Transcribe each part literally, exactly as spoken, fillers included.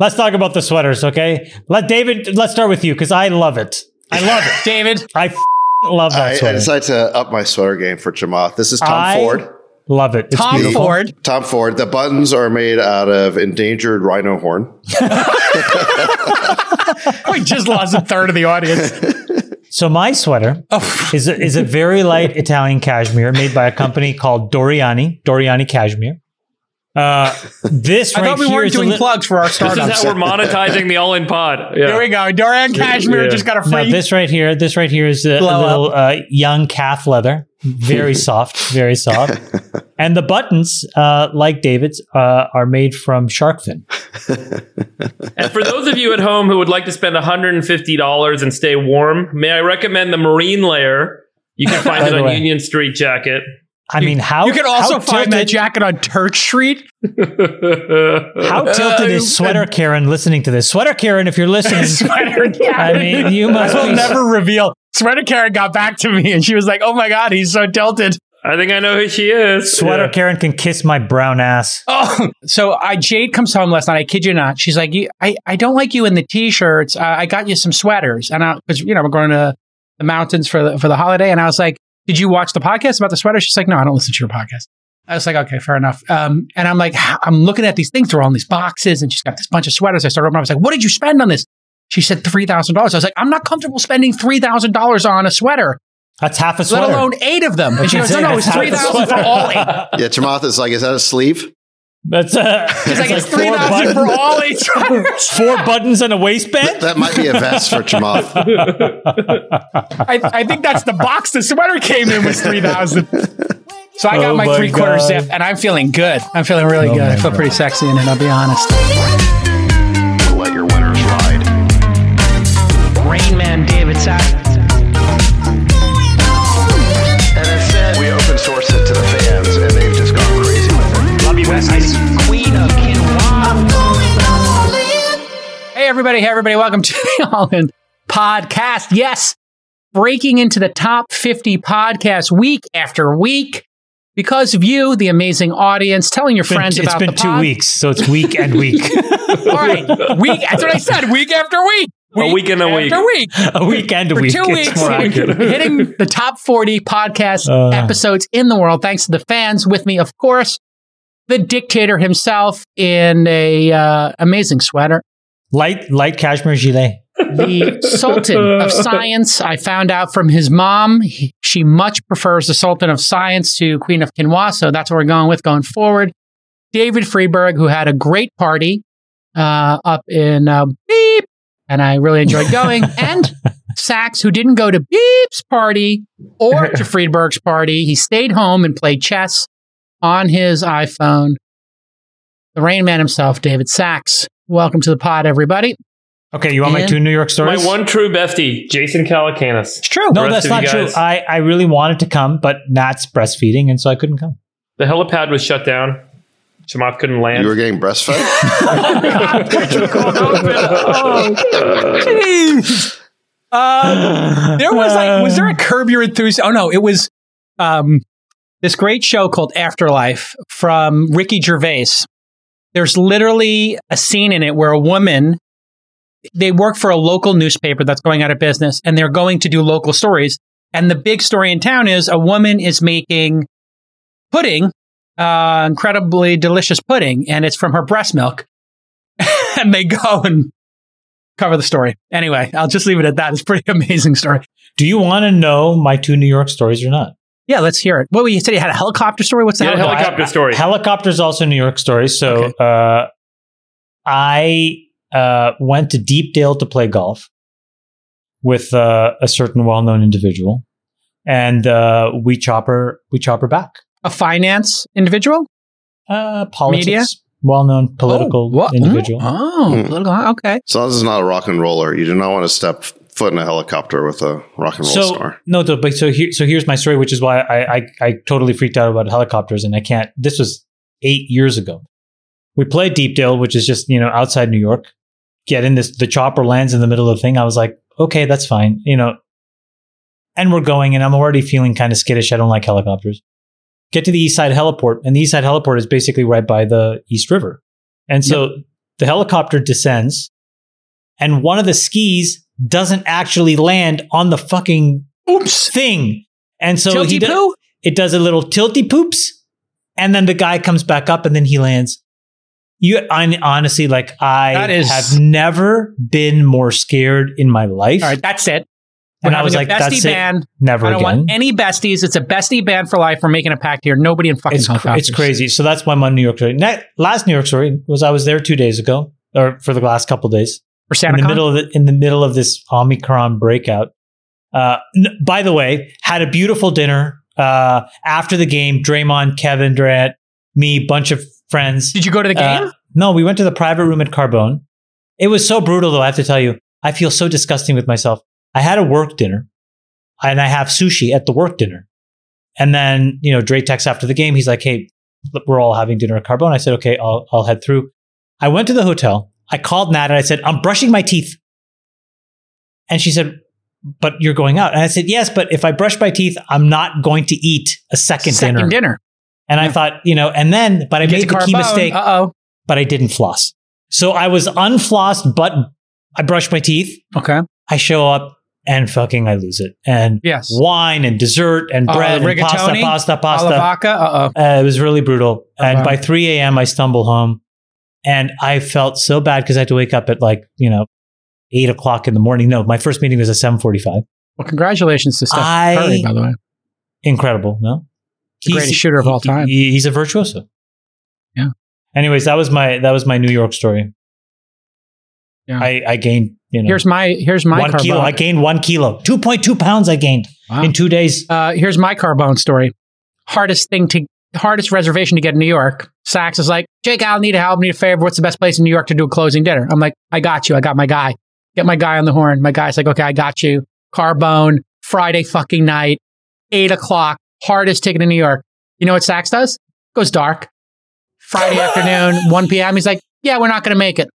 let's talk about the sweaters, okay? Let David, let's start with you because I love it. I love it. David. I f- love that I, sweater. I decided to up my sweater game for Chamath. This is Tom I Ford. Love it. It's Tom beautiful. Ford. Tom Ford. The buttons are made out of endangered rhino horn. We just lost a third of the audience. So my sweater Oh. is a, is a very light Italian cashmere made by a company called Doriani, Doriani Cashmere. Uh, this I right thought we here weren't is a doing li- plugs for our This startups. is how we're monetizing the All In Pod. Yeah. Here we go. Dorian Cashmere Yeah. just got a No, free. this right here, this right here is a, a Blow little uh, young calf leather, very soft, very soft, and the buttons, uh, like David's, uh, are made from shark fin. And for those of you at home who would like to spend one hundred fifty dollars and stay warm, may I recommend the Marine Layer? You can find By it the on way. Union Street Jacket. I mean, how you can also how find that tilted- jacket on Church Street. How tilted is Sweater Karen listening to this? Sweater Karen, if you're listening, Sweater Karen. I mean, you I must will be never reveal. Sweater Karen got back to me and she was like, "Oh my god, he's so tilted." I think I know who she is. Sweater Yeah. Karen can kiss my brown ass. Oh, so I Jade comes home last night. I kid you not. She's like, you, "I I don't like you in the t-shirts. Uh, I got you some sweaters." And I, because you know, we're going to the mountains for the for the holiday. And I was like, "Did you watch the podcast about the sweater?" She's like, "No, I don't listen to your podcast." I was like, "Okay, fair enough." Um, and I'm like, I'm looking at these things. They're all in these boxes, and she's got this bunch of sweaters. I started opening. I was like, "What did you spend on this?" She said three thousand dollars. I was like, "I'm not comfortable spending three thousand dollars on a sweater, That's half a let sweater. alone eight of them." And she goes, "No, no, it's That's half three a thousand for sweater. all eight." Yeah, Chamath is like, is that a sleeve? That's uh, She's like, "It's four three thousand buttons- for all eight sweaters." four buttons and a waistband. That might be a vest for Chamath. I, I think that's the box the sweater came in was three thousand. So I got Oh my, my three quarter God. zip, and I'm feeling good. I'm feeling really Oh good. I my feel God. pretty sexy in it. I'll be honest. Let your winners ride. Rain Man David Sachs. And instead, we open source it to the fans, and they've just gone crazy with it. Love you, Wes. Queen of Quinoa. Hey everybody! Hey everybody! Welcome to the All In Podcast. Yes, breaking into the top fifty podcasts week after week because of you, the amazing audience, telling your It's been- friends it's about been the two pod. weeks, so it's week and week. All right, week. That's what I said. Week after week. A week and a week. After week. a week and a For week. two It's weeks, more accurate. hitting the top forty podcast Uh. episodes in the world. Thanks to the fans. With me, of course, the dictator himself in a uh, amazing sweater. Light, light cashmere gilet. The Sultan of Science. I found out from his mom. He, she much prefers the Sultan of Science to Queen of Quinoa. So that's what we're going with going forward. David Freeberg, who had a great party uh, up in uh, Beep. And I really enjoyed going. And Sachs, who didn't go to Beep's party or to Friedberg's party. He stayed home and played chess on his iPhone. The Rain Man himself, David Sachs. Welcome to the pod, everybody. Okay, you want my And two New York My stories? one true bestie, Jason Calacanis. It's true. No, The that's rest of not you true. guys. I, I really wanted to come, but Nat's breastfeeding, and so I couldn't come. The helipad was shut down. Chamath couldn't land. You were getting breastfed? Jeez. Uh, there was like, was there a Curb Your Enthusiasm? Oh no, it was um, this great show called Afterlife from Ricky Gervais. There's literally a scene in it where a woman, they work for a local newspaper that's going out of business, and they're going to do local stories. And the big story in town is a woman is making pudding, uh, incredibly delicious pudding, and it's from her breast milk. And they go and cover the story. Anyway, I'll just leave it at that. It's a pretty amazing story. Do you want to know my two New York stories or not? Yeah, let's hear it. What, you said you had a helicopter story? What's the Yeah, helicopter? helicopter story. Helicopter's also New York stories. So Okay. uh, I uh, went to Deepdale to play golf with uh, a certain well-known individual, and uh, we chop her. We chop her back. A finance individual? Uh, politics, Media? well-known political Oh, what? individual. Oh, Hmm. political. Okay. As long as it's not a rock and roller, you do not want to step foot in a helicopter with a rock and roll So star. no, th- but so here, so here's my story, which is why I, I I totally freaked out about helicopters, and I can't. This was eight years ago. We played Deepdale, which is just you know outside New York. Get in this, the chopper lands in the middle of the thing. I was like, okay, that's fine, you know. And we're going, and I'm already feeling kind of skittish. I don't like helicopters. Get to the East Side Heliport, and the East Side Heliport is basically right by the East River. And so the helicopter descends, and one of the skis doesn't actually land on the fucking Oops. thing. And so Tilty he do- poo? it does a little tilty poops, and then the guy comes back up, and then he lands. You, I, honestly, like I That is- have never been more scared in my life. All right, that's it. We're And I was having like, a bestie that's band. it. Never I don't again. want any besties. It's a bestie band for life. We're making a pact here. Nobody in fucking It's, cr- helicopters. it's crazy. So that's my one New York story. Ne- last New York story was I was there two days ago, or for the last couple of days. For in Santa the Con? middle of the, in the middle of this Omicron breakout. Uh, n- by the way, had a beautiful dinner uh, after the game. Draymond, Kevin Durant, me, bunch of friends. Did you go to the game? Uh, no, we went to the private room at Carbone. It was so brutal, though. I have to tell you, I feel so disgusting with myself. I had a work dinner, and I have sushi at the work dinner. And then, you know, Dre texts after the game. He's like, "Hey, we're all having dinner at Carbone." I said, "Okay, I'll I'll head through." I went to the hotel. I called Nat and I said, "I'm brushing my teeth." And she said, "But you're going out." And I said, "Yes, but if I brush my teeth, I'm not going to eat a second, Second dinner. dinner. And I thought, you know, and then, but I Get made to the key Carbone. mistake, Uh-oh. but I didn't floss. So I was unflossed, but I brushed my teeth. Okay. I show up and fucking I lose it. And Yes. wine and dessert and Oh, bread the and pasta, rigatoni? pasta, pasta. Alavaca? Uh-oh. Uh, it was really brutal. And wow. by three a.m., I stumble home and I felt so bad because I had to wake up at like, you know, eight o'clock in the morning. No, my first meeting was at seven forty-five. Well, congratulations to Steph I- Curry, by the way. Incredible, no? The greatest shooter of all time. he- he's a virtuoso. Yeah. Anyways, that was my that was my New York story. Yeah. I, I gained, you know, Here's my here's my one Carbone. kilo. I gained one kilo. two point two pounds I gained Wow. in two days. Uh, here's my Carbone story. Hardest thing to hardest reservation to get in New York. Sachs is like, "Jake, I'll need a help, need a favor. What's the best place in New York to do a closing dinner?" I'm like, "I got you. I got my guy. Get my guy on the horn." My guy's like, "Okay, I got you." Carbone, Friday fucking night, eight o'clock, hardest ticket in New York. You know what Sachs does? Goes dark. Friday afternoon, one p.m. He's like, "Yeah, we're not going to make it."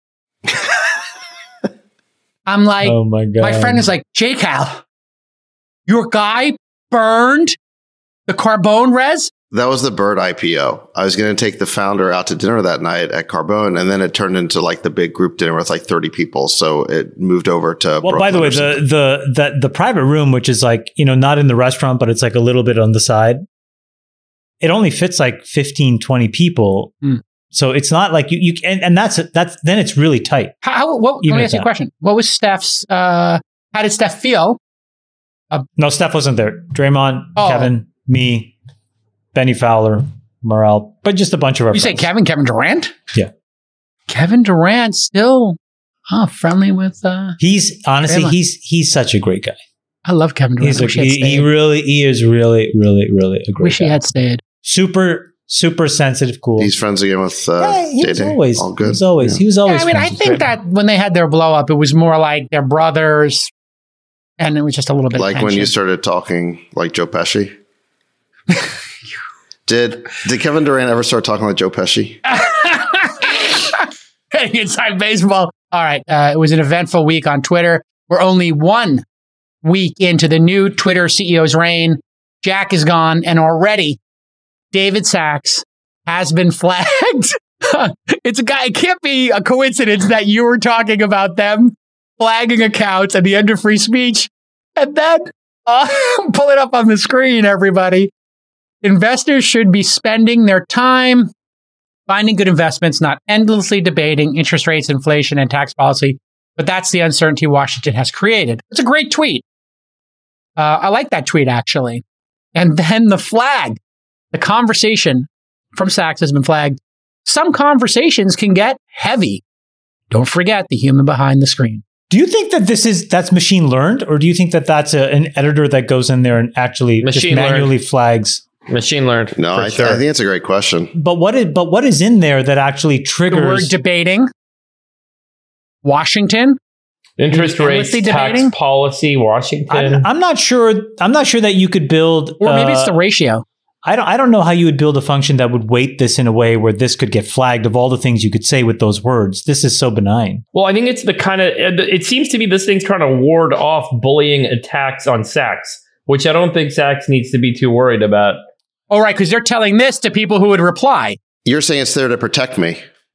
I'm like, Oh my god! my friend is like, "Jake, Al, your guy burned the Carbone res?" That was the Bird I P O. I was going to take the founder out to dinner that night at Carbone, and then it turned into like the big group dinner with like thirty people. So it moved over to. Well, by the way, the the the the private room, which is like, you know, not in the restaurant, but it's like a little bit on the side. It only fits like fifteen, twenty people. Hmm. So it's not like you, you and, and that's, that's, then it's really tight. How, how, what, let Even me at ask you a that. question. What was Steph's, uh, how did Steph feel? No, Steph wasn't there. Draymond, Oh. Kevin, me, Benny Fowler, Morrell, but just a bunch of our You say friends. Kevin, Kevin Durant? Yeah. Kevin Durant still oh, friendly with, uh, He's honestly, Draymond. he's, he's such a great guy. I love Kevin Durant. He's I a, wish he had he, he stayed. really, he is really, really, really a great Wish guy. he had stayed. Super, super sensitive, cool. He's friends again with uh, yeah, he was J J. always, All he good. was always, Yeah. he was Yeah, always. I mean, I friends with think Draymond. that when they had their blow up, it was more like their brothers, and it was just a little bit Like of when you tension. started talking like Joe Pesci. did did Kevin Durant ever start talking like Joe Pesci? Hey, inside baseball. All right. Uh, it was an eventful week on Twitter. We're only one week into the new Twitter C E O's reign. Jack is gone, and already David Sachs has been flagged. It's a guy. It can't be a coincidence that you were talking about them flagging accounts at the end of free speech. And then uh, pull it up on the screen, everybody. Investors should be spending their time finding good investments, not endlessly debating interest rates, inflation, and tax policy. But that's the uncertainty Washington has created. It's a great tweet. Uh, I like that tweet, actually. And then the flag, the conversation from Sachs has been flagged. Some conversations can get heavy. Don't forget the human behind the screen. Do you think that this is that's machine learned, or do you think that that's a, an editor that goes in there and actually just Machine learned. manually flags? Machine learned. No, for I, th- sure. I think it's a great question. But what is but what is in there that actually The triggers? word debating. Washington. Interest rates, endlessly tax debating? policy, Washington. I'm, I'm not sure. I'm not sure that you could build. Or maybe it's uh, the ratio. I don't. I don't know how you would build a function that would weight this in a way where this could get flagged of all the things you could say with those words. This is so benign. Well, I think it's the kind of, it seems to be this thing's trying to ward off bullying attacks on Sachs, which I don't think Sachs needs to be too worried about. All right, because they're telling this to people who would reply. You're saying it's there to protect me.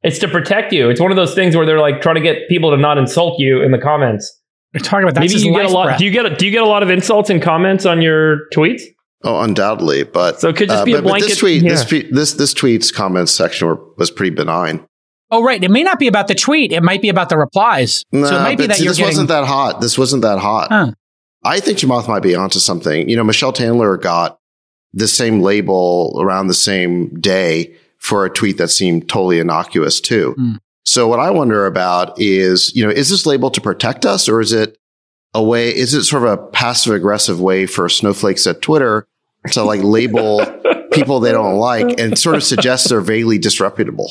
It's to protect you. It's one of those things where they're like trying to get people to not insult you in the comments. We're talking about that. Maybe you get a lot. Do you get a, do you get a lot of insults and comments on your tweets? Oh, undoubtedly, but so it could just uh, be but, a blanket. But this tweet, yeah. this, tweet this this tweet's comments section were, was pretty benign. Oh, right. It may not be about the tweet. It might be about the replies. Nah, so it might be that see, you're this getting... wasn't that hot. This wasn't that hot. Huh. I think Chamath might be onto something. You know, Michelle Tandler got the same label around the same day for a tweet that seemed totally innocuous too. Mm. So what I wonder about is, you know, is this label to protect us, or is it a way, is it sort of a passive aggressive way for snowflakes at Twitter to like label people they don't like and sort of suggest they're vaguely disreputable?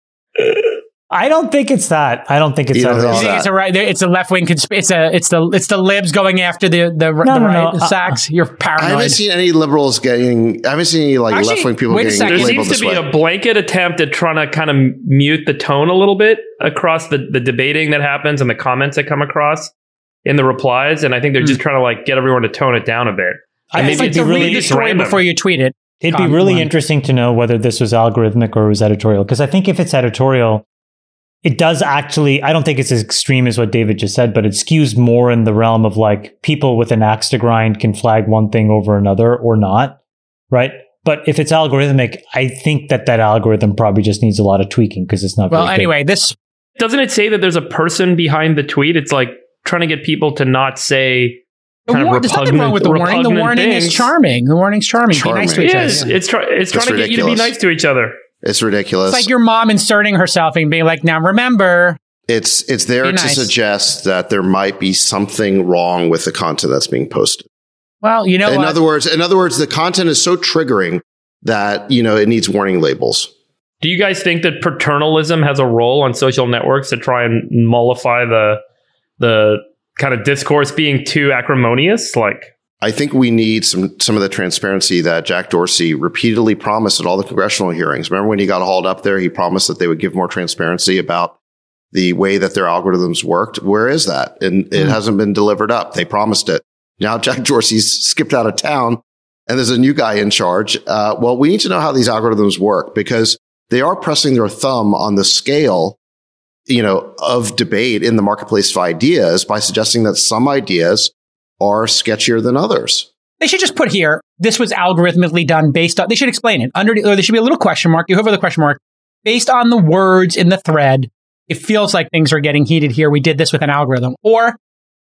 I don't think it's that. I don't think it's You that don't at think all. You think it's a right? It's a left wing conspiracy. It's a. It's the. It's the libs going after the the, No, the no, right. no. The Sachs. You're paranoid. I haven't seen any liberals getting, I haven't seen any like Actually, left wing people wait a getting second. There labeled seems to this be way. a blanket attempt at trying to kind of mute the tone a little bit across the, the debating that happens and the comments that come across in the replies. And I think they're Mm. just trying to like get everyone to tone it down a bit. I And think maybe it'd it's be to really read the just story random. before you tweet it. It'd be Tom, really come on. interesting to know whether this was algorithmic or was editorial. Because I think if it's editorial, it does actually, I don't think it's as extreme as what David just said, but it skews more in the realm of like people with an axe to grind can flag one thing over another or not, right? But if it's algorithmic, I think that that algorithm probably just needs a lot of tweaking because it's not Well, very good. anyway, this Doesn't it say that there's a person behind the tweet? It's like trying to get people to not say the kind war- of there's nothing repugnant, wrong with the warning. The repugnant warning is things. charming. The warning's charming. Be nice to Charming. each It other. is. It's, try, it's trying It's to get you to be ridiculous. nice to each other. It's ridiculous. It's like your mom inserting herself and being like, "Now remember." It's it's there Be to nice. suggest that there might be something wrong with the content that's being posted. Well, you know in what? other words, in other words, the content is so triggering that you know it needs warning labels. Do you guys think that paternalism has a role on social networks to try and mollify the the kind of discourse being too acrimonious? Like, I think we need some some of the transparency that Jack Dorsey repeatedly promised at all the congressional hearings. Remember when he got hauled up there, he promised that they would give more transparency about the way that their algorithms worked. Where is that? And it Mm. hasn't been delivered up. They promised it. Now Jack Dorsey's skipped out of town and there's a new guy in charge. Uh, well, we need to know how these algorithms work because they are pressing their thumb on the scale, you know, of debate in the marketplace of ideas by suggesting that some ideas are sketchier than others. They should just put here, this was algorithmically done based on, they should explain it. Under, or there should be a little question mark. You hover the question mark. Based on the words in the thread, it feels like things are getting heated here. We did this with an algorithm. Or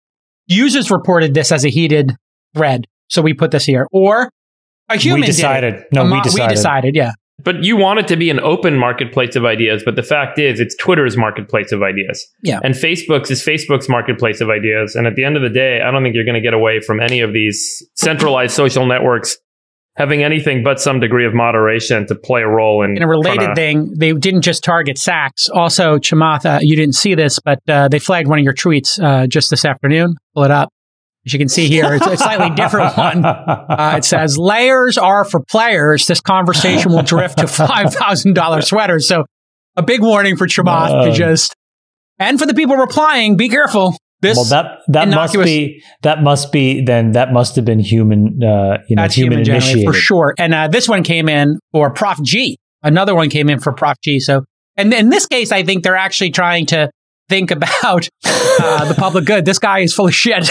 users reported this as a heated thread. So we put this here. Or a human we decided. did it. No, A we mo- decided. We decided, yeah. but you want it to be an open marketplace of ideas. But the fact is, it's Twitter's marketplace of ideas. Yeah. And Facebook's is Facebook's marketplace of ideas. And at the end of the day, I don't think you're going to get away from any of these centralized social networks having anything but some degree of moderation to play a role in. In a related trying to- thing, they didn't just target Sachs. Also, Chamath, uh, you didn't see this, but uh, they flagged one of your tweets uh, just this afternoon. Pull it up. As you can see here, it's a slightly different one. Uh, it says, layers are for players. This conversation will drift to five thousand dollars sweaters. So a big warning for Chamath to Um, just, and for the people replying, be careful. This well, that that must innocuous- be that must be then that must have been human. Uh, you know, That's human, human generated initiated for sure. And uh, this one came in for Prof G. Another one came in for Prof G. So, and in this case, I think they're actually trying to think about uh, the public good. This guy is full of shit.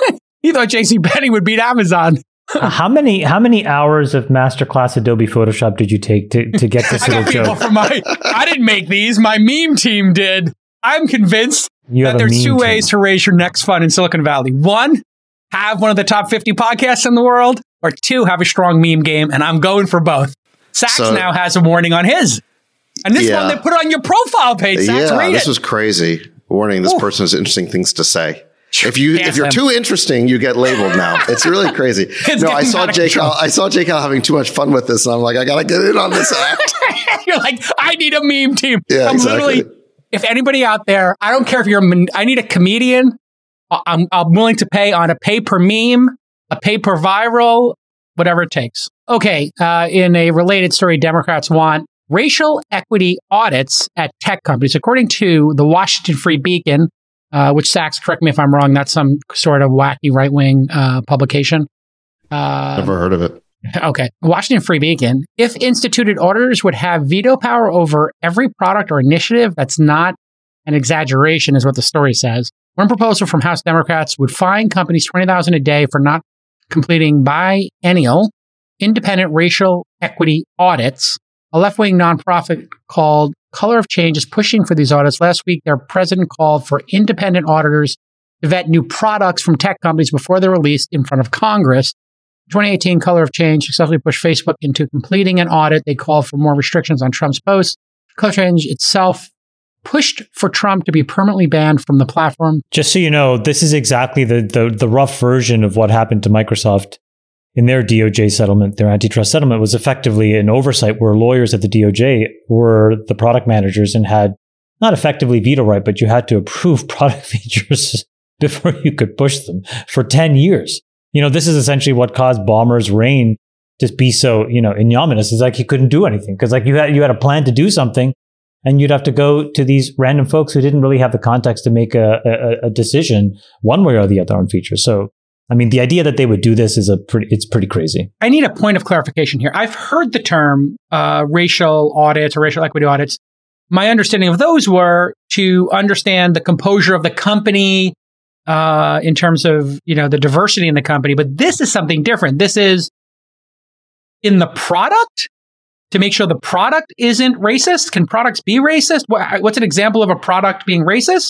He thought J C Penney would beat Amazon. Uh, how many how many hours of masterclass Adobe Photoshop did you take to, to get this I little got people joke? from my. I didn't make these. My meme team did. I'm convinced You that have a there's meme two team. ways to raise your next fund in Silicon Valley. One, have one of the top fifty podcasts in the world, or two, have a strong meme game. And I'm going for both. Sachs So- now has a warning on his. And this Yeah. one they put on your profile page. Sachs, yeah, read this it. was crazy. Warning: this Ooh. person has interesting things to say. If you Damn if you're him. too interesting, you get labeled now. It's really crazy. It's no, I getting saw out of Jake. control. Al, I saw Jake Al having too much fun with this, and I'm like, I gotta get in on this act. You're like, I need a meme team. Yeah, I'm exactly. literally, if anybody out there, I don't care if you're, a, mon- I need a comedian. I- I'm, I'm willing to pay on a pay per meme, a pay per viral, whatever it takes. Okay. Uh, in a related story, Democrats want racial equity audits at tech companies. According to the Washington Free Beacon, uh, which Sachs, correct me if I'm wrong, that's some sort of wacky right wing uh, publication. Uh, Never heard of it. Okay. Washington Free Beacon. If instituted auditors would have veto power over every product or initiative, that's not an exaggeration, is what the story says. One proposal from House Democrats would fine companies twenty thousand dollars a day for not completing biennial independent racial equity audits. A left-wing nonprofit called Color of Change is pushing for these audits. Last week, their president called for independent auditors to vet new products from tech companies before they're released in front of Congress. In twenty eighteen, Color of Change successfully pushed Facebook into completing an audit. They called for more restrictions on Trump's posts. Color of Change itself pushed for Trump to be permanently banned from the platform. Just so you know, this is exactly the, the, the rough version of what happened to Microsoft in their D O J settlement. Their antitrust settlement was effectively an oversight where lawyers at the D O J were the product managers and had not effectively veto right, but you had to approve product features before you could push them for ten years. You know, this is essentially what caused Ballmer's reign to be so, you know, ignominious. It's like he couldn't do anything because like you had, you had a plan to do something and you'd have to go to these random folks who didn't really have the context to make a, a, a decision one way or the other on features. So, I mean, the idea that they would do this is a pretty, it's pretty crazy. I need a point of clarification here. I've heard the term uh, racial audits or racial equity audits. My understanding of those were to understand the composure of the company uh, in terms of, you know, the diversity in the company. But this is something different. This is in the product to make sure the product isn't racist. Can products be racist? What's an example of a product being racist?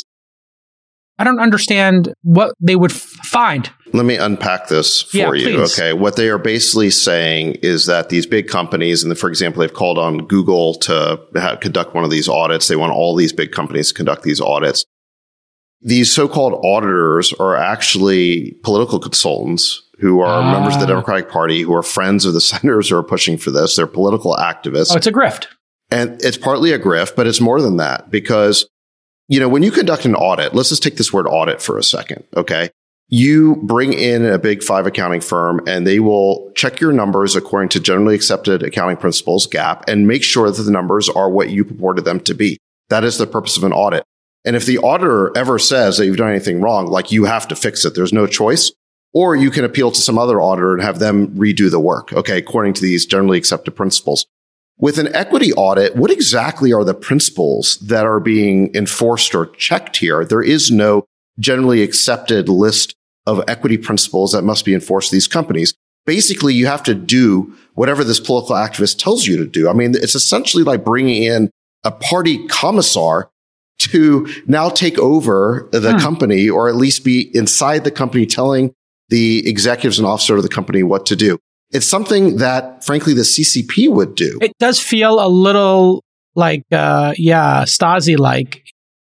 I don't understand what they would f- find. Let me unpack this for yeah, you. Please. Okay. What they are basically saying is that these big companies, and for example, they've called on Google to have, conduct one of these audits. They want all these big companies to conduct these audits. These so-called auditors are actually political consultants who are ah. members of the Democratic Party, who are friends of the senators who are pushing for this. They're political activists. Oh, it's a grift. And it's partly a grift, but it's more than that because, you know, when you conduct an audit, let's just take this word audit for a second. Okay. You bring in a big five accounting firm and they will check your numbers according to generally accepted accounting principles, GAAP, and make sure that the numbers are what you purported them to be. That is the purpose of an audit. And if the auditor ever says that you've done anything wrong, like you have to fix it, there's no choice. Or you can appeal to some other auditor and have them redo the work, okay, according to these generally accepted principles. With an equity audit, what exactly are the principles that are being enforced or checked here? There is no generally accepted list of equity principles that must be enforced in these companies. Basically, you have to do whatever this political activist tells you to do. I mean, it's essentially like bringing in a party commissar to now take over the hmm. company, or at least be inside the company telling the executives and officers of the company what to do. It's something that, frankly, the C C P would do. It does feel a little like, uh, yeah, Stasi-like.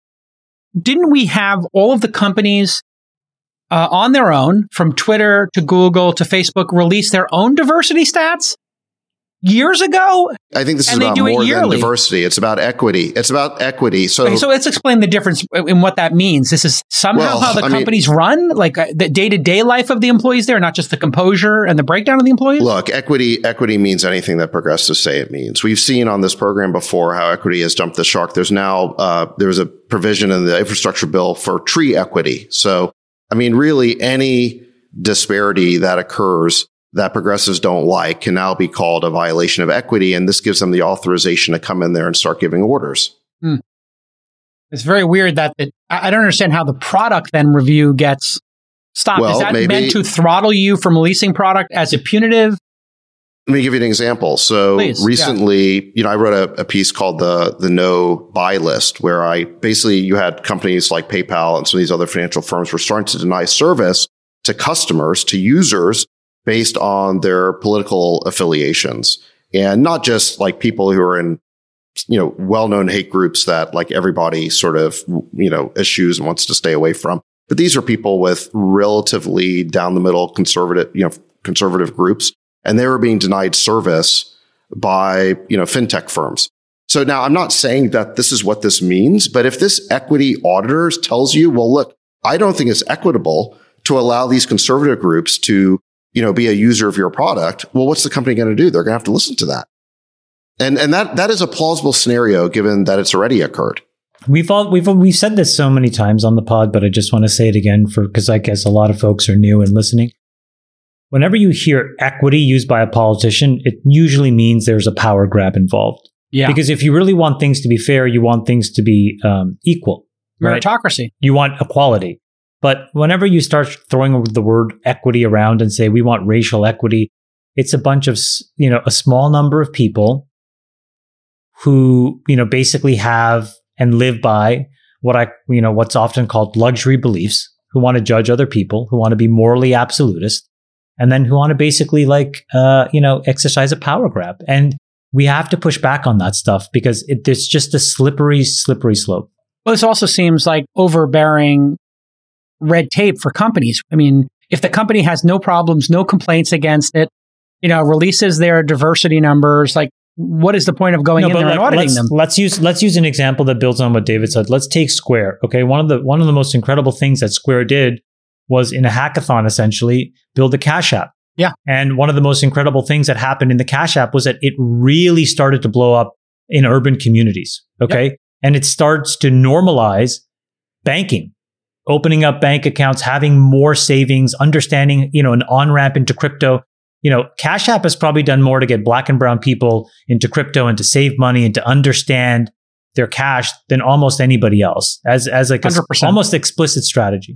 Didn't we have all of the companies uh, on their own, from Twitter to Google to Facebook, release their own diversity stats years ago? I think this is about more than diversity. It's about equity. It's about equity. So, okay, so let's explain the difference in what that means. This is somehow well, how the I companies mean, run, like uh, the day-to-day life of the employees there, not just the composure and the breakdown of the employees? Look, equity equity means anything that progressives say it means. We've seen on this program before how equity has jumped the shark. There's now, uh, there's a provision in the infrastructure bill for tree equity. So, I mean, really any disparity that occurs that progressives don't like can now be called a violation of equity. And this gives them the authorization to come in there and start giving orders. Hmm. It's very weird that it, I don't understand how the product then review gets stopped. Well, Is that maybe, meant to throttle you from releasing product as a punitive? Let me give you an example. So Please, recently, yeah. you know, I wrote a, a piece called the, the no buy list, where I basically, you had companies like PayPal and some of these other financial firms were starting to deny service to customers, to users, based on their political affiliations, and not just like people who are in, you know, well-known hate groups that like everybody sort of, you know, eschews and wants to stay away from. But these are people with relatively down the middle conservative, you know, conservative groups, and they were being denied service by, you know, fintech firms. So now I'm not saying that this is what this means, but if this equity auditor tells you, well, look, I don't think it's equitable to allow these conservative groups to, you know, be a user of your product. Well, what's the company going to do? They're going to have to listen to that. And, and that, that is a plausible scenario given that it's already occurred. We've all, we've, we've said this so many times on the pod, but I just want to say it again for, because I guess a lot of folks are new and listening. whenever you hear equity used by a politician, it usually means there's a power grab involved. Yeah. Because if you really want things to be fair, you want things to be um, equal. Right? Meritocracy. You want equality. But whenever you start throwing the word equity around and say, we want racial equity, it's a bunch of, you know, a small number of people who, you know, basically have and live by what I, you know, what's often called luxury beliefs, who want to judge other people, who want to be morally absolutist, and then who want to basically like, uh, you know, exercise a power grab. And we have to push back on that stuff because it, there's just a slippery, slippery slope. Well, this also seems like overbearing red tape for companies. I mean, if the company has no problems, no complaints against it, you know, releases their diversity numbers, like what is the point of going no, in there like, and auditing let's, them? Let's use let's use an example that builds on what David said. Let's take Square. Okay, one of the one of the most incredible things that Square did was in a hackathon, essentially, build a Cash App. Yeah. And one of the most incredible things that happened in the Cash App was that it really started to blow up in urban communities. Okay. Yep. And it starts to normalize banking, opening up bank accounts, having more savings, understanding, you know, an on-ramp into crypto. You know, Cash App has probably done more to get black and brown people into crypto and to save money and to understand their cash than almost anybody else as, as like a almost explicit strategy.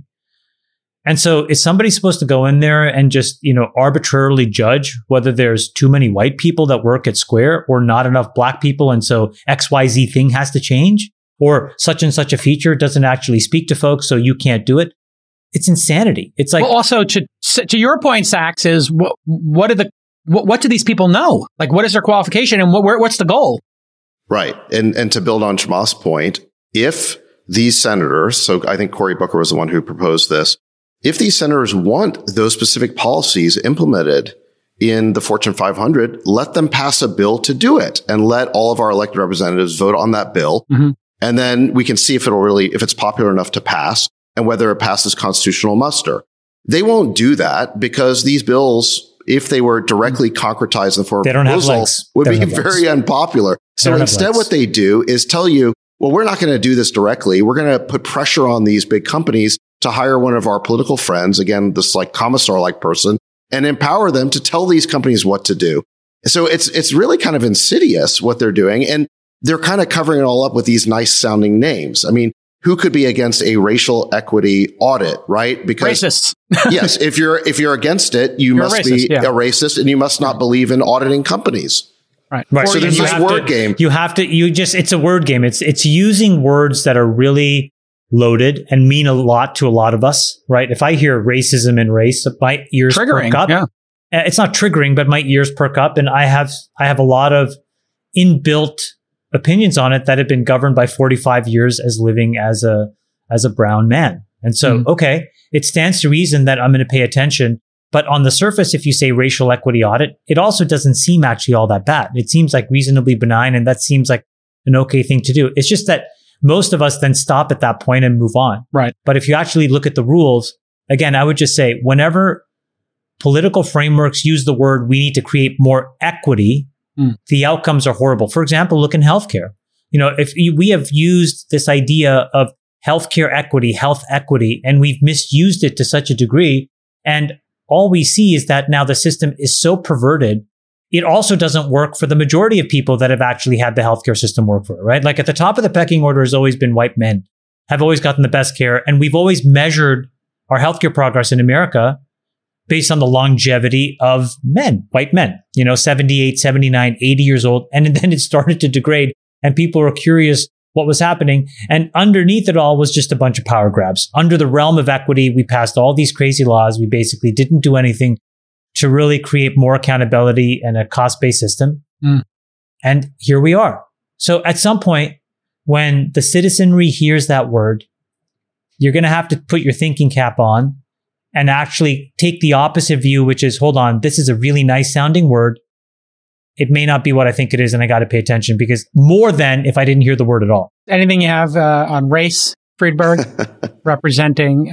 And so is somebody supposed to go in there and just, you know, arbitrarily judge whether there's too many white people that work at Square or not enough black people? And so X Y Z thing has to change, or such and such a feature doesn't actually speak to folks, so you can't do it. It's insanity. It's like, well, also to to your point, Sachs, is what what are the what, what do these people know? Like, what is their qualification and what where, what's the goal? Right, and and to build on Chamath's point, if these senators, so I think Cory Booker was the one who proposed this, if these senators want those specific policies implemented in the Fortune five hundred, let them pass a bill to do it, and let all of our elected representatives vote on that bill, mm-hmm. and then we can see if it'll really if it's popular enough to pass. And whether it passes constitutional muster. They won't do that because these bills, if they were directly concretized in the form of proposals, would be very legs. unpopular. So instead what they do is tell you, well, we're not going to do this directly. We're going to put pressure on these big companies to hire one of our political friends, again, this like commissar-like person, and empower them to tell these companies what to do. So it's it's really kind of insidious what they're doing. And they're kind of covering it all up with these nice sounding names. I mean, who could be against a racial equity audit, right? Because racists. yes, if you're if you're against it, you you're must a racist, be yeah. a racist, and you must not believe in auditing companies. Right. Right. So there's this word to, game. You have to. You just. It's a word game. It's it's using words that are really loaded and mean a lot to a lot of us. Right. If I hear racism and race, my ears triggering, perk up. Yeah. It's not triggering, but my ears perk up, and I have I have a lot of inbuilt opinions on it that have been governed by forty-five years as living as a as a brown man. And so, mm. okay, it stands to reason that I'm going to pay attention. But on the surface, if you say racial equity audit, it also doesn't seem actually all that bad. It seems like reasonably benign, and that seems like an okay thing to do. It's just that most of us then stop at that point and move on. Right. But if you actually look at the rules, again, I would just say whenever political frameworks use the word, we need to create more equity, mm. the outcomes are horrible. For example, look in healthcare. You know, if you, we have used this idea of healthcare equity, health equity, and we've misused it to such a degree. And all we see is that now the system is so perverted, it also doesn't work for the majority of people that have actually had the healthcare system work for it, right? Like at the top of the pecking order has always been white men, have always gotten the best care. And we've always measured our healthcare progress in America based on the longevity of men, white men, you know, seventy-eight, seventy-nine, eighty years old. And then it started to degrade, and people were curious what was happening. And underneath it all was just a bunch of power grabs. Under the realm of equity, we passed all these crazy laws. We basically didn't do anything to really create more accountability and a cost-based system. Mm. And here we are. So at some point, when the citizenry hears that word, you're going to have to put your thinking cap on and actually take the opposite view, which is, hold on, this is a really nice sounding word. It may not be what I think it is, and I got to pay attention, because more than if I didn't hear the word at all. Anything you have uh, on race, Friedberg, representing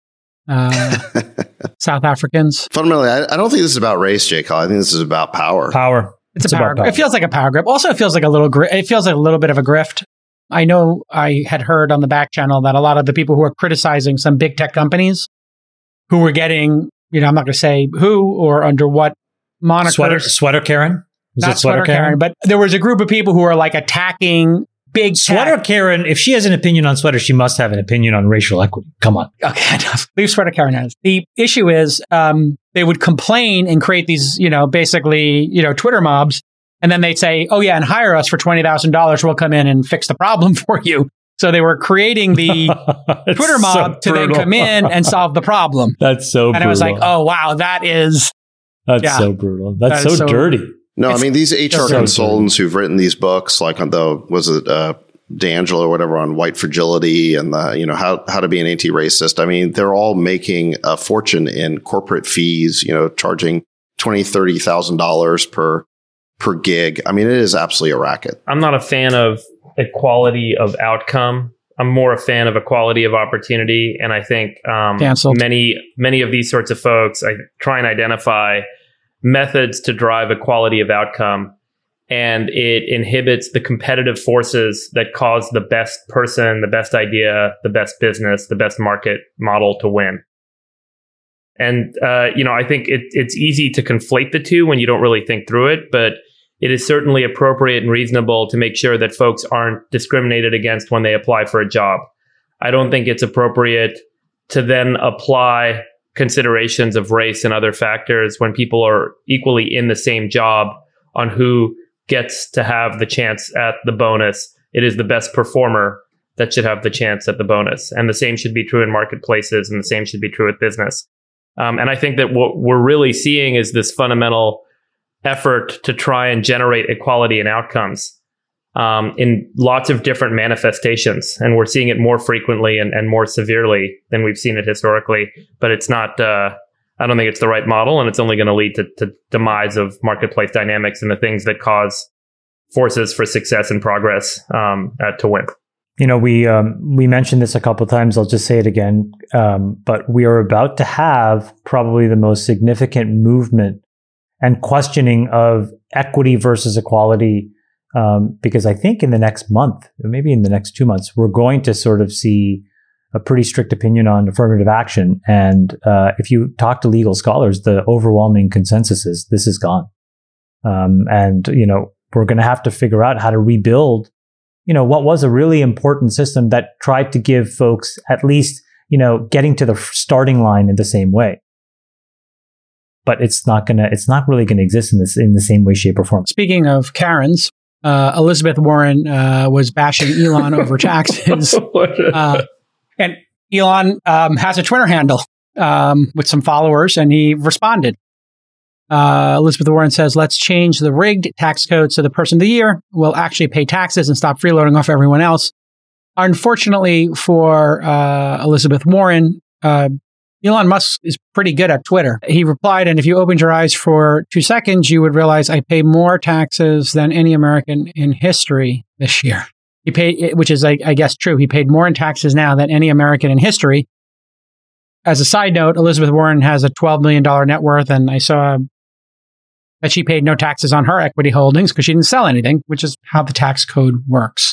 uh, South Africans? Fundamentally, I, I don't think this is about race, Jake. I think this is about power. Power. It's, it's a power grab. It feels like a power grab. Also, it feels like a little. Gri- it feels like a little bit of a grift. I know I had heard on the back channel that a lot of the people who are criticizing some big tech companies who were getting you know, I'm not going to say who or under what moniker. Sweater, sweater Karen? Was Not it Sweater, Sweater Karen? Karen, but there was a group of people who were like attacking big Sweater tech. Karen. If she has an opinion on sweater, she must have an opinion on racial equity. Come on. Okay, enough. Leave Sweater Karen has. The issue is um, they would complain and create these, you know, basically, you know, Twitter mobs. And then they'd say, oh, yeah, and hire us for twenty thousand dollars. We'll come in and fix the problem for you. So they were creating the Twitter mob so to then come in and solve the problem. That's so and brutal. I was like, oh, wow, that is... That's yeah, so brutal. That's that so, so dirty. No, I mean, these H R so consultants who've written these books, like on the, was it uh, D'Angelo or whatever, on white fragility and the, you know, how, how to be an anti-racist. I mean, they're all making a fortune in corporate fees, you know, charging twenty thousand dollars, thirty thousand dollars per per gig. I mean, it is absolutely a racket. I'm not a fan of equality of outcome. I'm more a fan of equality of opportunity. And I think um, many, many of these sorts of folks I try and identify methods to drive equality of outcome. And it inhibits the competitive forces that cause the best person, the best idea, the best business, the best market model to win. And, uh, you know, I think it, it's easy to conflate the two when you don't really think through it, but it is certainly appropriate and reasonable to make sure that folks aren't discriminated against when they apply for a job. I don't think it's appropriate to then apply considerations of race and other factors when people are equally in the same job on who gets to have the chance at the bonus. It is the best performer that should have the chance at the bonus. And the same should be true in marketplaces, and the same should be true with business. Um, and I think that what we're really seeing is this fundamental effort to try and generate equality in outcomes um, in lots of different manifestations. And we're seeing it more frequently and, and more severely than we've seen it historically. But it's not, uh, I don't think it's the right model, and it's only going to lead to, to demise of marketplace dynamics and the things that cause forces for success and progress um, uh, to win. You know, we um, we mentioned this a couple of times. I'll just say it again. Um, but we are about to have probably the most significant movement and questioning of equity versus equality, um, because I think in the next month, maybe in the next two months, we're going to sort of see a pretty strict opinion on affirmative action. And uh, if you talk to legal scholars, the overwhelming consensus is this is gone. Um, and, you know, we're going to have to figure out how to rebuild, you know, what was a really important system that tried to give folks at least, you know, getting to the starting line in the same way. But it's not gonna, it's not really gonna exist in this in the same way, shape, or form. Speaking of Karens, uh, Elizabeth Warren uh, was bashing Elon over taxes, uh, and Elon um, has a Twitter handle um, with some followers, and he responded. Uh, Elizabeth Warren says, "Let's change the rigged tax code so the person of the year will actually pay taxes and stop freeloading off everyone else." Unfortunately for uh, Elizabeth Warren, uh, Elon Musk is pretty good at Twitter. He replied, "And if you opened your eyes for two seconds, you would realize I pay more taxes than any American in history this year." He paid, which is, I, I guess, true. He paid more in taxes now than any American in history. As a side note, Elizabeth Warren has a twelve million dollars net worth, and I saw that she paid no taxes on her equity holdings because she didn't sell anything, which is how the tax code works.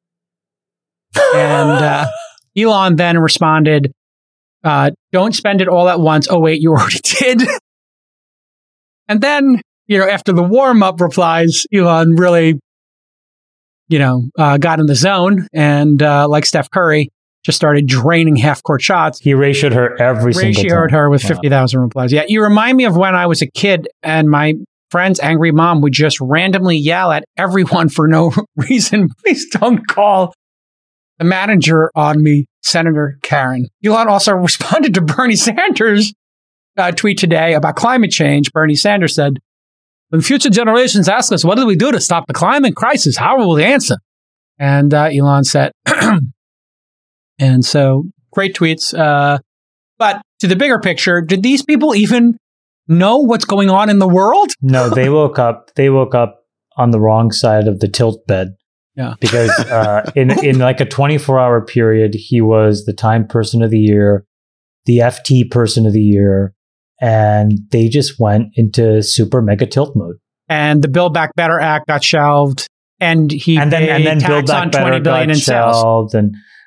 And uh, Elon then responded, Uh, "Don't spend it all at once. Oh, wait, you already did." And then, you know, after the warm-up replies, Elon really, you know, uh, got in the zone and, uh, like Steph Curry, just started draining half-court shots. He ratioed her every single time. Ratioed her with fifty thousand replies. Yeah, you remind me of when I was a kid and my friend's angry mom would just randomly yell at everyone for no reason. "Please don't call the manager on me, Senator Karen." Elon also responded to Bernie Sanders' uh, tweet today about climate change. Bernie Sanders said, "When future generations ask us, what do we do to stop the climate crisis? How will we answer?" And uh, Elon said, and so great tweets. Uh, but to the bigger picture, did these people even know what's going on in the world? No, they woke up. They woke up on the wrong side of the tilt bed. Yeah, because uh, in in like a twenty-four hour period, he was the Time Person of the Year, the F T Person of the Year, and they just went into super mega tilt mode. And the Build Back Better Act got shelved, and he and then paid and then tax Build Back on Better twenty billion got in sales. shelved, and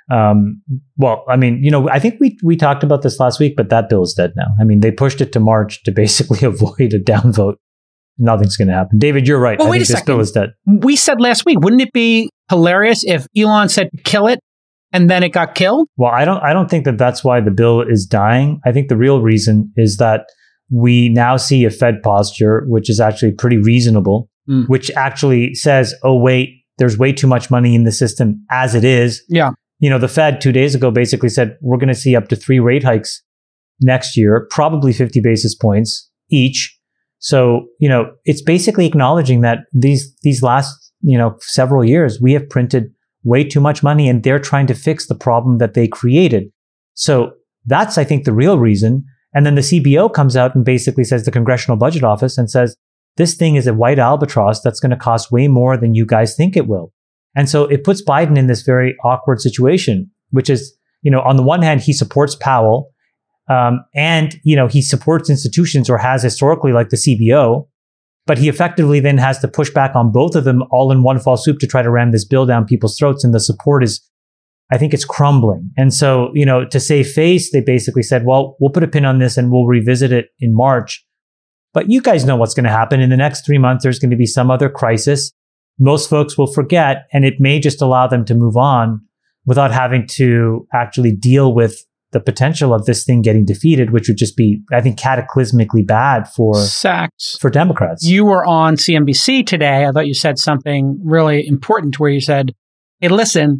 Um, well, I mean, you know, I think we we talked about this last week, but that bill is dead now. I mean, they pushed it to March to basically avoid a downvote. Nothing's going to happen. David, you're right. Well, I wait think a this second. bill is dead. We said last week, wouldn't it be hilarious if Elon said to kill it and then it got killed? Well, I don't. I don't think that that's why the bill is dying. I think the real reason is that we now see a Fed posture, which is actually pretty reasonable, mm. which actually says, "Oh, wait, there's way too much money in the system as it is." Yeah. You know, the Fed two days ago basically said we're going to see up to three rate hikes next year, probably fifty basis points each. So, you know, it's basically acknowledging that these these last, you know, several years, we have printed way too much money and they're trying to fix the problem that they created. So that's, I think, the real reason. And then the C B O comes out and basically says, the Congressional Budget Office, and says, this thing is a white albatross that's going to cost way more than you guys think it will. And so it puts Biden in this very awkward situation, which is, you know, on the one hand, he supports Powell. Um, and, you know, he supports institutions or has historically like the C B O, but he effectively then has to push back on both of them all in one fell swoop to try to ram this bill down people's throats. And the support is, I think it's crumbling. And so, you know, to save face, they basically said, well, we'll put a pin on this and we'll revisit it in March. But you guys know what's going to happen. In the next three months, there's going to be some other crisis. Most folks will forget, and it may just allow them to move on without having to actually deal with the potential of this thing getting defeated, which would just be, I think, cataclysmically bad for Sachs. for Democrats. You were on C N B C today. I thought you said something really important where you said, hey, listen,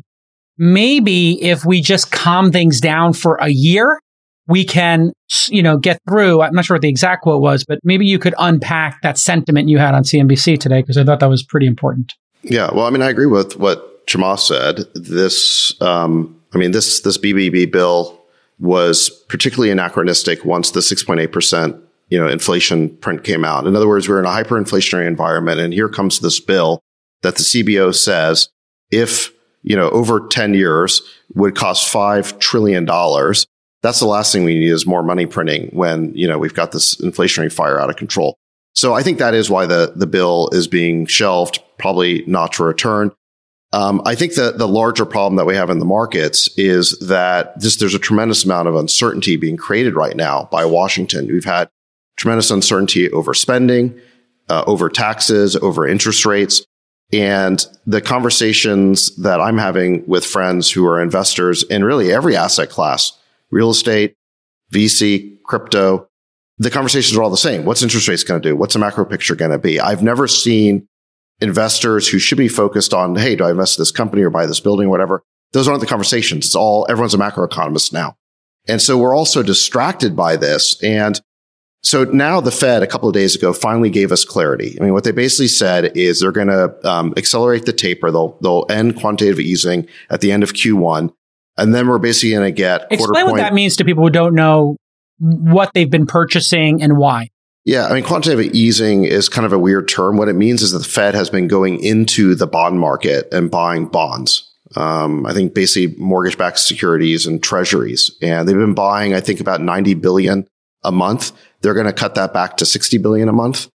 maybe if we just calm things down for a year, we can, you know, get through. I'm not sure what the exact quote was, but maybe you could unpack that sentiment you had on C N B C today, because I thought that was pretty important. Yeah, well, I mean, I agree with what Chamath said. This, um, I mean, this this B B B bill was particularly anachronistic once the six point eight percent, you know, inflation print came out. In other words, we're in a hyperinflationary environment, and here comes this bill that the C B O says, if, you know, over ten years would cost five trillion dollars. That's the last thing we need is more money printing when, you know, we've got this inflationary fire out of control. So I think that is why the, the bill is being shelved, probably not to return. Um, I think that the larger problem that we have in the markets is that this, there's a tremendous amount of uncertainty being created right now by Washington. We've had tremendous uncertainty over spending, uh, over taxes, over interest rates. And the conversations that I'm having with friends who are investors in really every asset class, real estate, V C, crypto, the conversations are all the same. What's interest rates going to do? What's the macro picture going to be? I've never seen investors who should be focused on, hey, do I invest in this company or buy this building or whatever? Those aren't the conversations. It's all, everyone's a macroeconomist now. And so we're also distracted by this. And so now the Fed a couple of days ago finally gave us clarity. I mean, what they basically said is they're going to um, accelerate the taper. They'll, they'll end quantitative easing at the end of Q one. And then we're basically going to get Explain quarter what point. that means to people who don't know what they've been purchasing and why. Yeah, I mean, quantitative easing is kind of a weird term. What it means is that the Fed has been going into the bond market and buying bonds. Um, I think basically mortgage-backed securities and treasuries. And they've been buying, I think, about ninety billion dollars a month. They're going to cut that back to sixty billion dollars a month.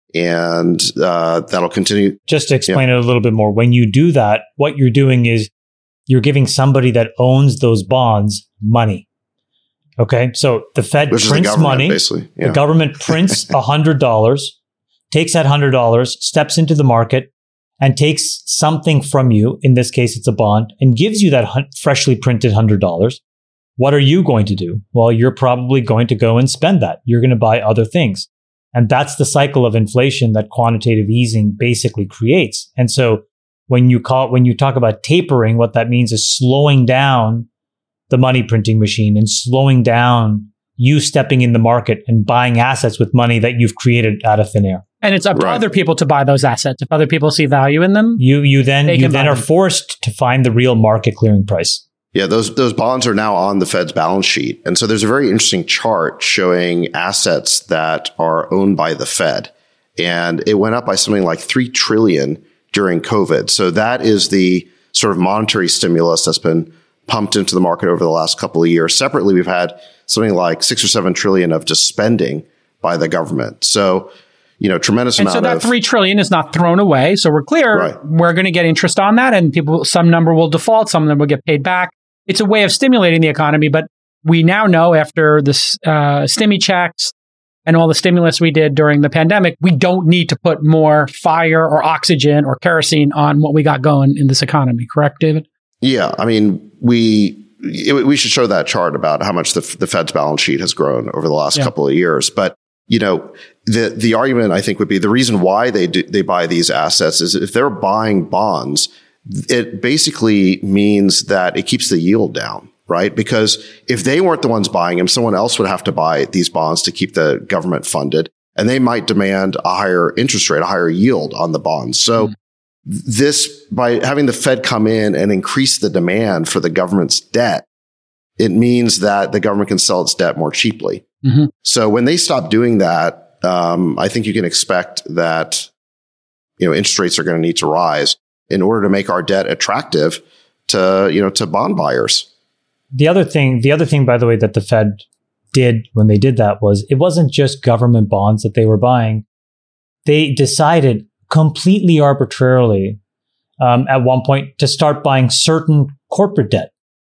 And uh, that'll continue. Just to explain yeah. it a little bit more, when you do that, what you're doing is you're giving somebody that owns those bonds money. Okay, so the Fed Which prints is the money. Basically. Yeah. The government prints one hundred dollars, takes that one hundred dollars, steps into the market, and takes something from you. In this case, it's a bond, and gives you that freshly printed one hundred dollars. What are you going to do? Well, you're probably going to go and spend that. You're going to buy other things. And that's the cycle of inflation that quantitative easing basically creates. And so when you call when you talk about tapering, what that means is slowing down the money printing machine and slowing down you stepping in the market and buying assets with money that you've created out of thin air. And it's up Right. to other people to buy those assets. If other people see value in them, You you then They you can then buy are them. forced to find the real market clearing price. Yeah, those those bonds are now on the Fed's balance sheet. And so there's a very interesting chart showing assets that are owned by the Fed. And it went up by something like three trillion dollars during COVID. So that is the sort of monetary stimulus that's been pumped into the market over the last couple of years. Separately, we've had something like six or seven trillion of just spending by the government. So, you know, tremendous and amount so that of three trillion is not thrown away. So we're clear Right. we're going to get interest on that, and people, some number will default, some of them will get paid back. it's a way of stimulating the economy. But we now know after this uh, stimmy checks and all the stimulus we did during the pandemic, we don't need to put more fire or oxygen or kerosene on what we got going in this economy. Correct, David? Yeah. I mean, we it, we should show that chart about how much the, the Fed's balance sheet has grown over the last yeah. couple of years. But, you know, the the argument I think would be the reason why they do, they buy these assets is if they're buying bonds, it basically means that it keeps the yield down, right? Because if they weren't the ones buying them, someone else would have to buy these bonds to keep the government funded, and they might demand a higher interest rate, a higher yield on the bonds. So mm. this, by having the Fed come in and increase the demand for the government's debt, it means that the government can sell its debt more cheaply. Mm-hmm. So when they stop doing that, um, I think you can expect that, you know, interest rates are going to need to rise in order to make our debt attractive to, you know, to bond buyers. The other thing, the other thing, by the way, that the Fed did when they did that was it wasn't just government bonds that they were buying. They decided completely arbitrarily um, at one point to start buying certain corporate debt.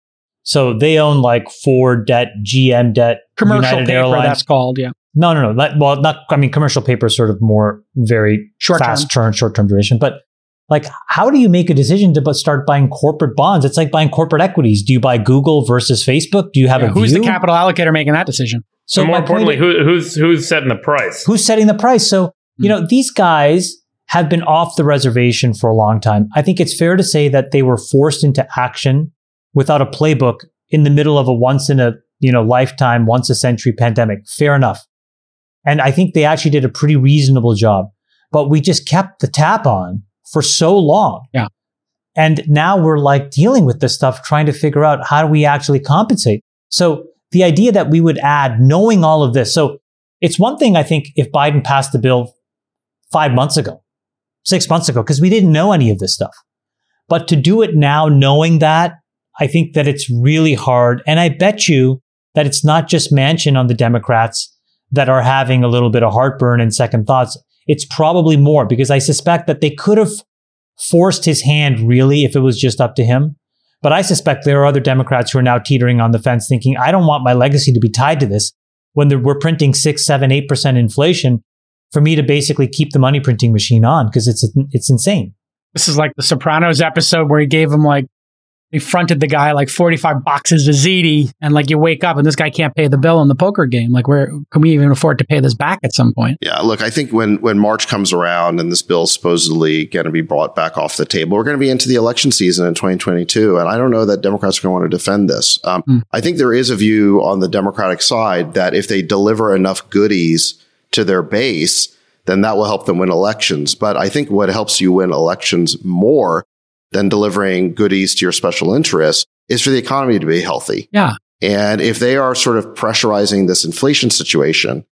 So they own like Ford debt, G M debt, commercial United paper, Airlines. That's called, yeah. No, no, no. That, well, not. I mean, commercial paper is sort of more very short fast turn, short term duration. But like, how do you make a decision to start buying corporate bonds? It's like buying corporate equities. Do you buy Google versus Facebook? Do you have yeah, a who's view? the capital allocator making that decision? So more importantly, who, who's who's setting the price? Who's setting the price? So you know, these guys have been off the reservation for a long time. I think it's fair to say that they were forced into action without a playbook in the middle of a once in a, you know, lifetime, once a century pandemic. Fair enough. And I think they actually did a pretty reasonable job, but we just kept the tap on for so long. Yeah. And now we're like dealing with this stuff, trying to figure out how do we actually compensate. So the idea that we would add, knowing all of this. So it's one thing, I think, if Biden passed the bill five months ago, six months ago, because we didn't know any of this stuff. But to do it now, knowing that, I think that it's really hard. And I bet you that it's not just Manchin on the Democrats that are having a little bit of heartburn and second thoughts. It's probably more, because I suspect that they could have forced his hand really if it was just up to him. But I suspect there are other Democrats who are now teetering on the fence thinking, I don't want my legacy to be tied to this when we're printing six, seven, eight percent inflation for me to basically keep the money printing machine on, because it's it's insane. This is like the Sopranos episode where he gave him like, he fronted the guy like forty-five boxes of ziti, and like you wake up and this guy can't pay the bill in the poker game. Like, where can we even afford to pay this back at some point? Yeah, look, I think when when March comes around and this bill is supposedly going to be brought back off the table, we're going to be into the election season in twenty twenty-two. And I don't know that Democrats are going to want to defend this. Um, mm. I think there is a view on the Democratic side that if they deliver enough goodies to their base, then that will help them win elections. But I think what helps you win elections more than delivering goodies to your special interests is for the economy to be healthy. Yeah. And if they are sort of pressurizing this inflation situation,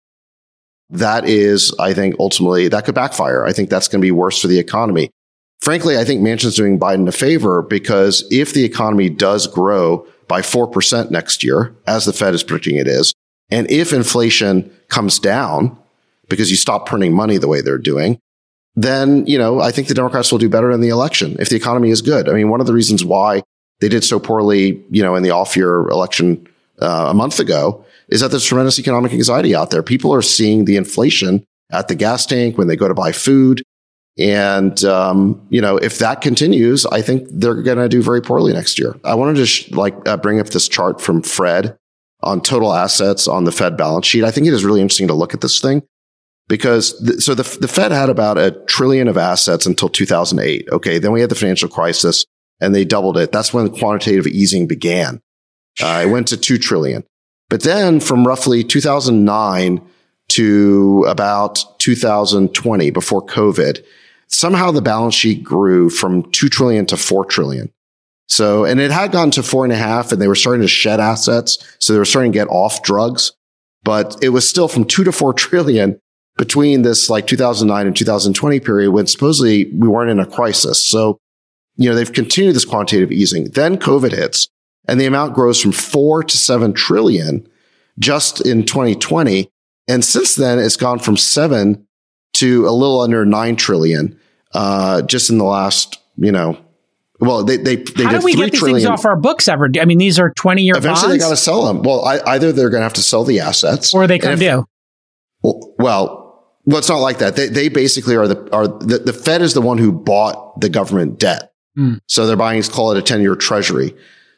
that is, I think, ultimately, that could backfire. I think that's going to be worse for the economy. Frankly, I think Manchin's doing Biden a favor, because if the economy does grow by four percent next year, as the Fed is predicting it is, and if inflation comes down because you stop printing money the way they're doing, then, you know, I think the Democrats will do better in the election if the economy is good. I mean, one of the reasons why they did so poorly, you know, in the off-year election uh, a month ago is that there's tremendous economic anxiety out there. People are seeing the inflation at the gas tank when they go to buy food. And, um, you know, if that continues, I think they're going to do very poorly next year. I wanted to sh- like uh, bring up this chart from Fred on total assets on the Fed balance sheet. I think it is really interesting to look at this thing. Because, th- so the, the Fed had about a trillion of assets until two thousand eight. Okay. Then we had the financial crisis and they doubled it. That's when quantitative easing began. Uh, it went to two trillion. But then from roughly two thousand nine to about two thousand twenty, before COVID, somehow the balance sheet grew from two trillion to four trillion. So, and it had gone to four and a half, and they were starting to shed assets. So they were starting to get off drugs, but it was still from two to four trillion between this like two thousand nine and two thousand twenty period, when supposedly we weren't in a crisis. So, you know, they've continued this quantitative easing. Then COVID hits and the amount grows from four to seven trillion just in twenty twenty. And since then, it's gone from seven to a little under nine trillion, uh, just in the last, you know, Well, they they, they how did do we get these trillion. things off our books ever? I mean, these are twenty-year bonds. Eventually, they got to sell them. Well, I, either they're going to have to sell the assets, or they come due. Well, well, it's not like that. They they basically are the are the, the Fed is the one who bought the government debt, mm. so they're buying. Call it a ten-year treasury.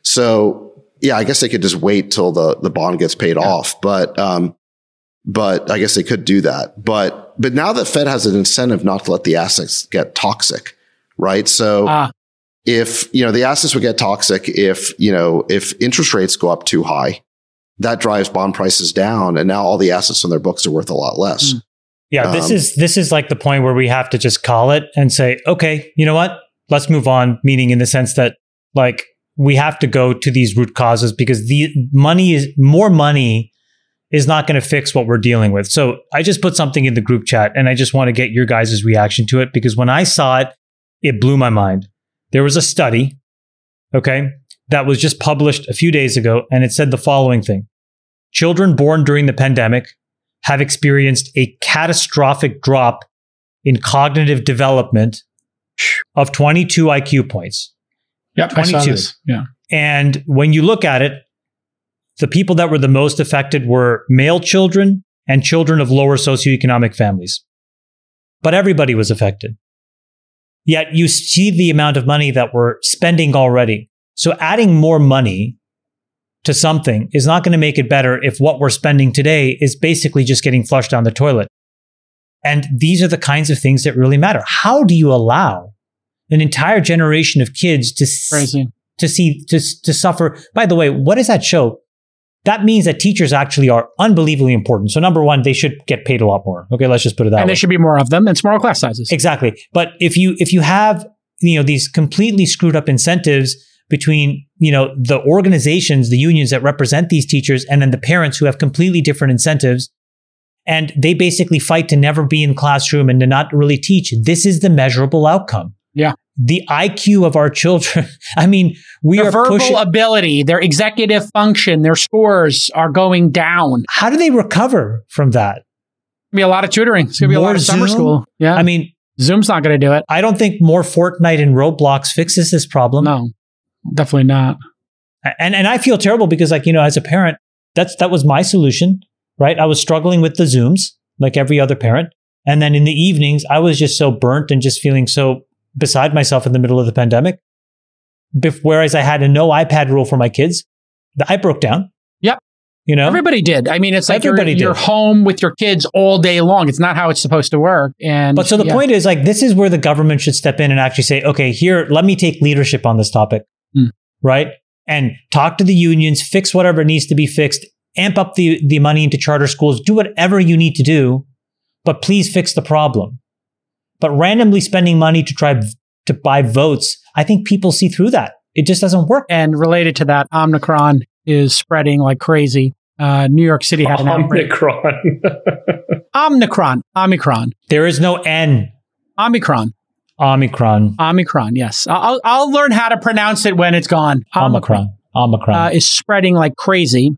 So yeah, I guess they could just wait till the the bond gets paid yeah. off, but um, but I guess they could do that. But but now the Fed has an incentive not to let the assets get toxic, right? So. Ah. If, you know, the assets would get toxic if, you know, if interest rates go up too high, that drives bond prices down. And now all the assets on their books are worth a lot less. Mm. Yeah, um, this is this is like the point where we have to just call it and say, okay, you know what? Let's move on. Meaning in the sense that, like, we have to go to these root causes because the money is more money is not going to fix what we're dealing with. So I just put something in the group chat and I just want to get your guys' reaction to it because when I saw it, it blew my mind. There was a study, okay, that was just published a few days ago, and it said the following thing. Children born during the pandemic have experienced a catastrophic drop in cognitive development of twenty-two I Q points. Yep, twenty-two. I saw this. Yeah. And when you look at it, the people that were the most affected were male children and children of lower socioeconomic families. But everybody was affected. Yet you see the amount of money that we're spending already. So adding more money to something is not going to make it better if what we're spending today is basically just getting flushed down the toilet. And these are the kinds of things that really matter. How do you allow an entire generation of kids to, Crazy. to see, to, to suffer? By the way, what does that show? That means that teachers actually are unbelievably important. So number one, they should get paid a lot more. Okay, let's just put it that and way. And there should be more of them and smaller class sizes. Exactly. But if you if you have, you know, these completely screwed up incentives between, you know, the organizations, the unions that represent these teachers, and then the parents who have completely different incentives, and they basically fight to never be in classroom and to not really teach, this is the measurable outcome. Yeah. The I Q of our children. I mean, we their are verbal pushing ability, their executive function, their scores are going down. How do they recover from that? Be a lot of tutoring. It's going to be more a lot of summer Zoom? school. Yeah. I mean, Zoom's not going to do it. I don't think more Fortnite and Roblox fixes this problem. No, definitely not. And and I feel terrible because, like, you know, as a parent, that's that was my solution, right? I was struggling with the Zooms like every other parent. And then in the evenings, I was just so burnt and just feeling so beside myself in the middle of the pandemic. Bef- whereas I had a no iPad rule for my kids, I broke down. Yep. You know, everybody did. I mean, it's like everybody you're, you're home with your kids all day long. It's not how it's supposed to work. And but so the yeah. point is, like, this is where the government should step in and actually say, okay, here, let me take leadership on this topic, mm. right? And talk to the unions, fix whatever needs to be fixed, amp up the, the money into charter schools, do whatever you need to do, but please fix the problem. But randomly spending money to try to buy votes, I think people see through that. It just doesn't work. And related to that, Omicron is spreading like crazy. Uh, New York City had an outbreak. Omicron. Omicron. Omicron. There is no N. Omicron. Omicron. Omicron, yes. I'll, I'll learn how to pronounce it when it's gone. Omicron. Omicron. Uh, is spreading like crazy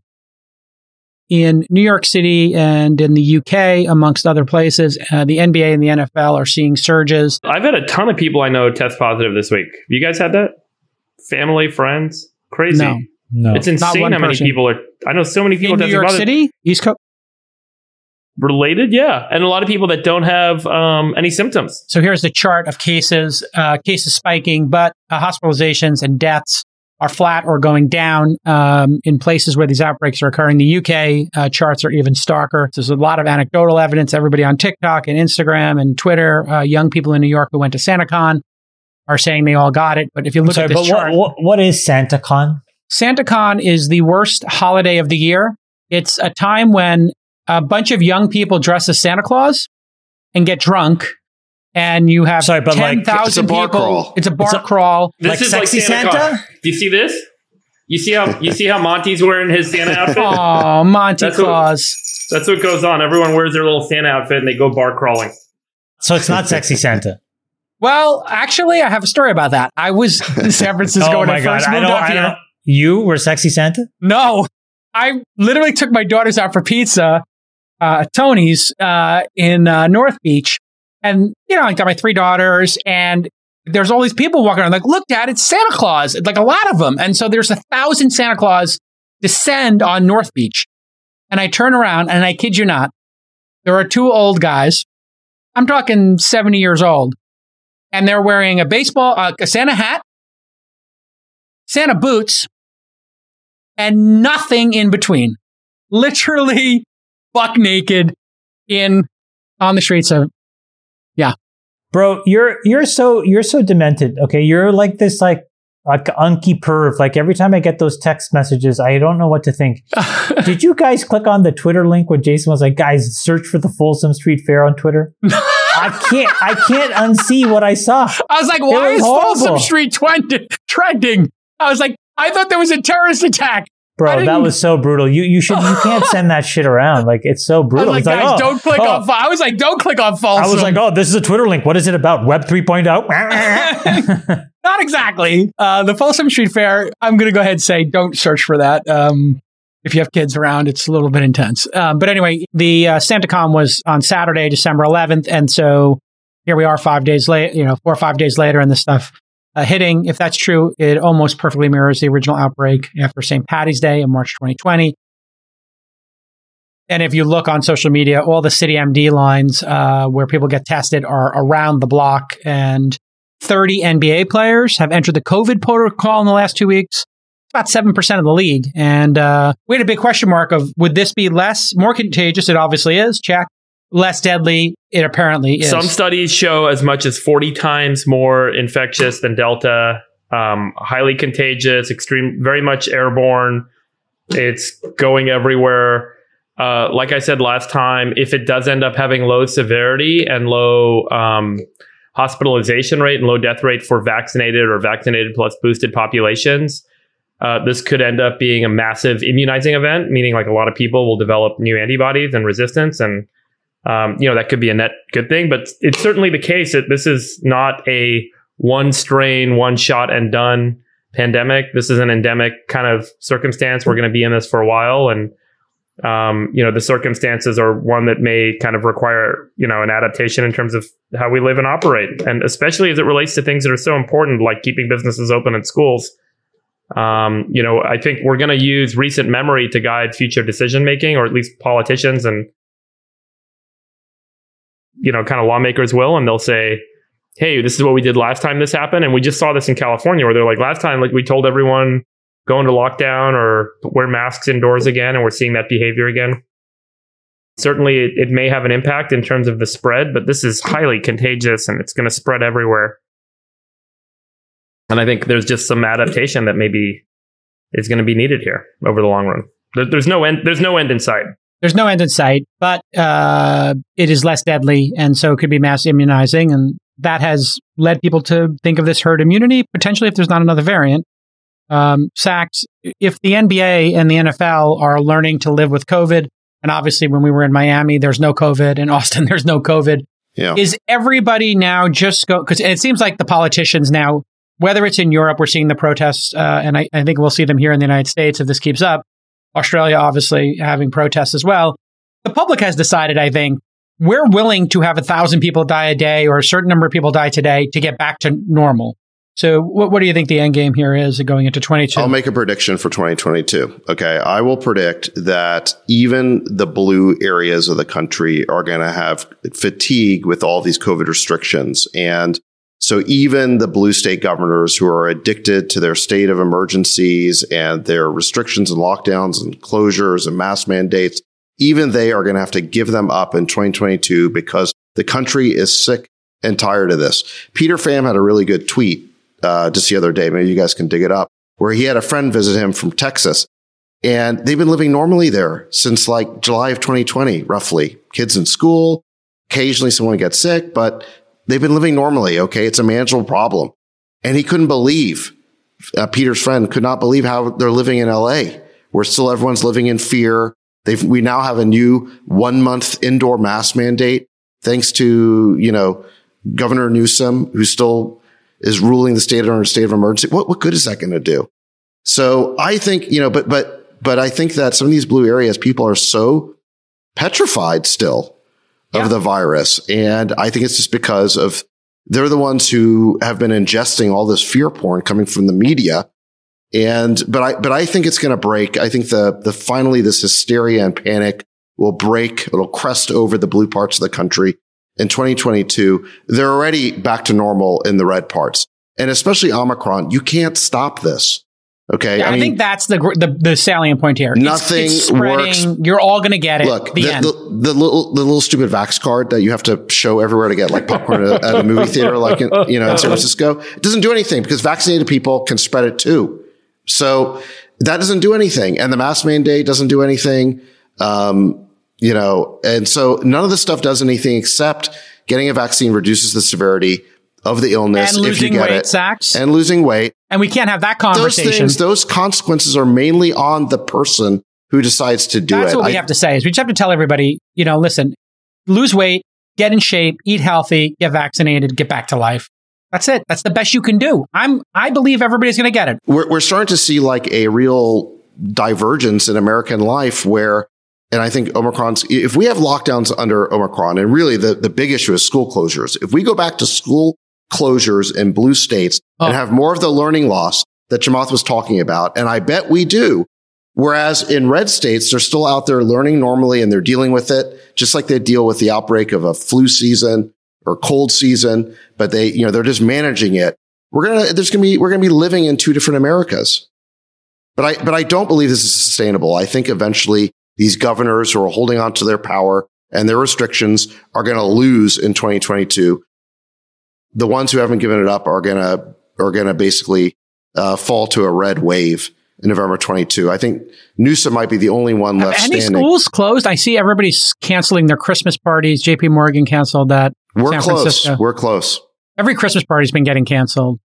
in New York City and in the U K, amongst other places. Uh, the N B A and the N F L are seeing surges. I've had a ton of people I know test positive this week. Have you guys had that? Family, friends? Crazy. No. No. It's insane how many person. people are. I know so many people in New York positive. City, East Coast. Related, yeah. And a lot of people that don't have um, any symptoms. So here's the chart of cases, uh, cases spiking, but uh, hospitalizations and deaths are flat or going down um, in places where these outbreaks are occurring. The U K uh, charts are even starker. There's a lot of anecdotal evidence. Everybody on TikTok and Instagram and Twitter, uh, young people in New York who went to SantaCon are saying they all got it. But if you look sorry, at this but chart, what, what, what is SantaCon? SantaCon is the worst holiday of the year. It's a time when a bunch of young people dress as Santa Claus and get drunk. And you have Sorry, but ten thousand like, people. Crawl. It's a bar it's a, crawl. This like is sexy like Santa. Santa? Claus. Do you see this? You see how you see how Monty's wearing his Santa outfit? Oh, Monty that's Claus. What, that's what goes on. Everyone wears their little Santa outfit and they go bar crawling. So it's not sexy Santa. Well, actually, I have a story about that. I was in San Francisco oh when my I God. first I moved don't, up I here. don't, you were sexy Santa? No, I literally took my daughters out for pizza uh, at Tony's uh, in uh, North Beach. And, you know, I got my three daughters and there's all these people walking around like, look, Dad, it's Santa Claus. Like a lot of them. And so there's a thousand Santa Claus descend on North Beach. And I turn around and I kid you not, there are two old guys. I'm talking seventy years old. And they're wearing a baseball, uh, a Santa hat, Santa boots, and nothing in between. Literally buck naked in on the streets of, yeah. Bro, you're you're so you're so demented. Okay, you're like this like like unky perv. Like every time I get those text messages, I don't know what to think. Did you guys click on the Twitter link when Jason was like, "Guys, search for the Folsom Street Fair on Twitter"? I can't I can't unsee what I saw. I was like, "Why was is horrible. Folsom Street twend- trending?" I was like, "I thought there was a terrorist attack." Bro, that was so brutal. You you should you can't send that shit around. Like it's so brutal. I was like, it's guys, like, oh, don't click oh. on. I was like, don't click on Folsom. I was like, oh, this is a Twitter link. What is it about? Web three point oh? Not exactly. Uh, the Folsom Street Fair. I'm going to go ahead and say, don't search for that. Um, if you have kids around, it's a little bit intense. Um, but anyway, the uh, SantaCon was on Saturday, December eleventh, and so here we are, five days late. You know, four or five days later, and this stuff. Uh, hitting, if that's true, it almost perfectly mirrors the original outbreak after Saint Patty's Day in March twenty twenty. And if you look on social media, all the City M D lines uh, where people get tested are around the block. And thirty N B A players have entered the COVID protocol in the last two weeks. It's about seven percent of the league. And uh, we had a big question mark of, would this be less, more contagious? It obviously is. Check. Less deadly, it apparently is. Some studies show as much as forty times more infectious than Delta, um, highly contagious, extreme, very much airborne. It's going everywhere. Uh, like I said last time, if it does end up having low severity and low um, hospitalization rate and low death rate for vaccinated or vaccinated plus boosted populations, uh, this could end up being a massive immunizing event, meaning like a lot of people will develop new antibodies and resistance, and Um, you know, that could be a net good thing, but it's certainly the case that this is not a one strain, one shot and done pandemic. This is an endemic kind of circumstance. We're going to be in this for a while. And, um, you know, the circumstances are one that may kind of require, you know, an adaptation in terms of how we live and operate. And especially as it relates to things that are so important, like keeping businesses open and schools. Um, you know, I think we're going to use recent memory to guide future decision making, or at least politicians and you know, kind of lawmakers will, and they'll say, hey, this is what we did last time this happened. And we just saw this in California where they're like, last time, like we told everyone go into lockdown or wear masks indoors again. And we're seeing that behavior again. Certainly it, it may have an impact in terms of the spread, but this is highly contagious and it's going to spread everywhere. And I think there's just some adaptation that maybe is going to be needed here over the long run. There, there's no end. There's no end in sight. There's no end in sight, but uh, it is less deadly, and so it could be mass immunizing, and that has led people to think of this herd immunity, potentially if there's not another variant. Um, Sachs, if the N B A and the N F L are learning to live with COVID, and obviously when we were in Miami, there's no COVID, in Austin, there's no COVID, yeah. Is everybody now just go, because it seems like the politicians now, whether it's in Europe, we're seeing the protests, uh, and I, I think we'll see them here in the United States if this keeps up. Australia, obviously, having protests as well. The public has decided, I think, we're willing to have a thousand people die a day or a certain number of people die today to get back to normal. So what, what do you think the end game here is going into twenty-two? I'll make a prediction for twenty twenty-two. Okay. I will predict that even the blue areas of the country are going to have fatigue with all these COVID restrictions. And so even the blue state governors who are addicted to their state of emergencies and their restrictions and lockdowns and closures and mask mandates, even they are going to have to give them up in twenty twenty-two because the country is sick and tired of this. Peter Pham had a really good tweet uh, just the other day. Maybe you guys can dig it up, where he had a friend visit him from Texas. And they've been living normally there since like July of twenty twenty, roughly. Kids in school, occasionally someone gets sick, but they've been living normally. Okay. It's a manageable problem. And he couldn't believe, uh, Peter's friend could not believe how they're living in L A, where still everyone's living in fear. They've, we now have a new one month indoor mask mandate, thanks to, you know, Governor Newsom, who still is ruling the state under a state of emergency. What, what good is that going to do? So I think, you know, but, but, but I think that some of these blue areas, people are so petrified still of yeah. the virus. And I think it's just because of They're the ones who have been ingesting all this fear porn coming from the media. And, but I, but I think it's going to break. I think the, the finally this hysteria and panic will break. It'll crest over the blue parts of the country in twenty twenty-two. They're already back to normal in the red parts. And especially Omicron, you can't stop this. Okay. Yeah, I, I mean, think that's the, the, the salient point here. Nothing it's, it's spreading. Works. You're all going to get it. Look, the, the, end. the, the little, the little stupid Vax card that you have to show everywhere to get like popcorn at, at a movie theater, like, in, you know, in San Francisco, it doesn't do anything because vaccinated people can spread it too. So that doesn't do anything. And the mask mandate doesn't do anything. Um, you know, and so none of this stuff does anything except getting a vaccine reduces the severity of the illness and if you get weight, it Zach's. and losing weight. And we can't have that conversation. Those things, those consequences are mainly on the person who decides to do That's it. That's what we I, have to say is we just have to tell everybody, you know, listen, lose weight, get in shape, eat healthy, get vaccinated, get back to life. That's it. That's the best you can do. I'm, I believe everybody's going to get it. We're, we're starting to see like a real divergence in American life where, and I think Omicron's, if we have lockdowns under Omicron, and really the, the big issue is school closures. If we go back to school closures in blue states oh. and have more of the learning loss that Chamath was talking about, and I bet we do. Whereas in red states, they're still out there learning normally and they're dealing with it, just like they deal with the outbreak of a flu season or cold season, but they, you know, they're just managing it. We're going to, there's going to be, we're going to be living in two different Americas. But I, but I don't believe this is sustainable. I think eventually these governors who are holding on to their power and their restrictions are going to lose in twenty twenty-two. The ones who haven't given it up are going to, are going to basically uh, fall to a red wave in November twenty-two. I think Newsom might be the only one left Have any standing. Schools closed? I see everybody's canceling their Christmas parties. J P Morgan canceled that. We're San close. Francisco. We're close. Every Christmas party's been getting canceled.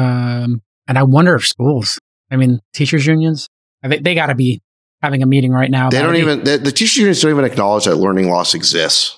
Um, and I wonder if schools, I mean, teachers unions, they, they got to be having a meeting right now. They don't even, the, the teachers unions don't even acknowledge that learning loss exists.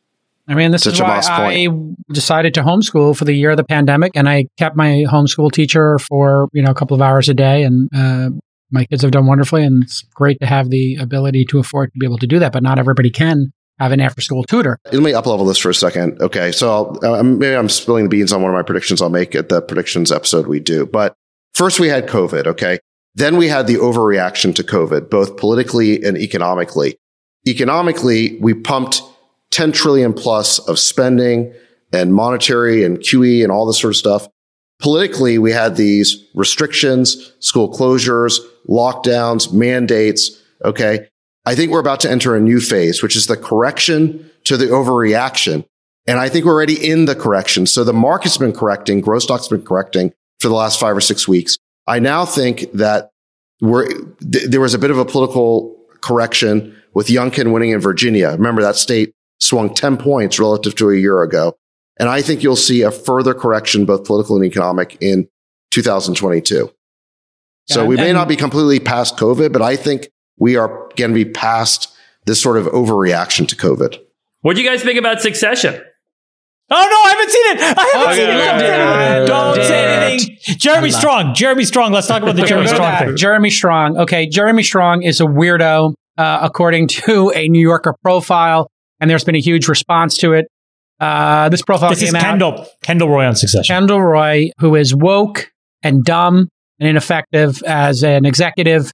I mean, this is why I decided to homeschool for the year of the pandemic, and I kept my homeschool teacher for, you know, a couple of hours a day, and uh, my kids have done wonderfully, and it's great to have the ability to afford to be able to do that, but not everybody can have an after-school tutor. Let me up-level this for a second. Okay, so I'll, uh, maybe I'm spilling the beans on one of my predictions I'll make at the predictions episode we do. But first we had COVID, okay? Then we had the overreaction to COVID, both politically and economically. Economically, we pumped ten trillion plus of spending and monetary and Q E and all this sort of stuff. Politically, we had these restrictions, school closures, lockdowns, mandates. Okay. I think we're about to enter a new phase, which is the correction to the overreaction. And I think we're already in the correction. So the market's been correcting, growth stock's been correcting for the last five or six weeks. I now think that we're, th- there was a bit of a political correction with Youngkin winning in Virginia. Remember that state swung ten points relative to a year ago. And I think you'll see a further correction, both political and economic, in two thousand twenty-two. Yeah, so we may not be completely past COVID, but I think we are going to be past this sort of overreaction to COVID. What do you guys think about Succession? Oh, no, I haven't seen it. I haven't okay, seen it. okay, okay. Don't Did. say anything. Jeremy Strong. Jeremy Strong. Let's talk about the Jeremy Strong thing. Jeremy Strong. Okay, Jeremy Strong is a weirdo, uh, according to a New Yorker profile, and there's been a huge response to it. Uh, this profile this came is Kendall, out. Kendall Roy on Succession. Kendall Roy, who is woke and dumb and ineffective as an executive.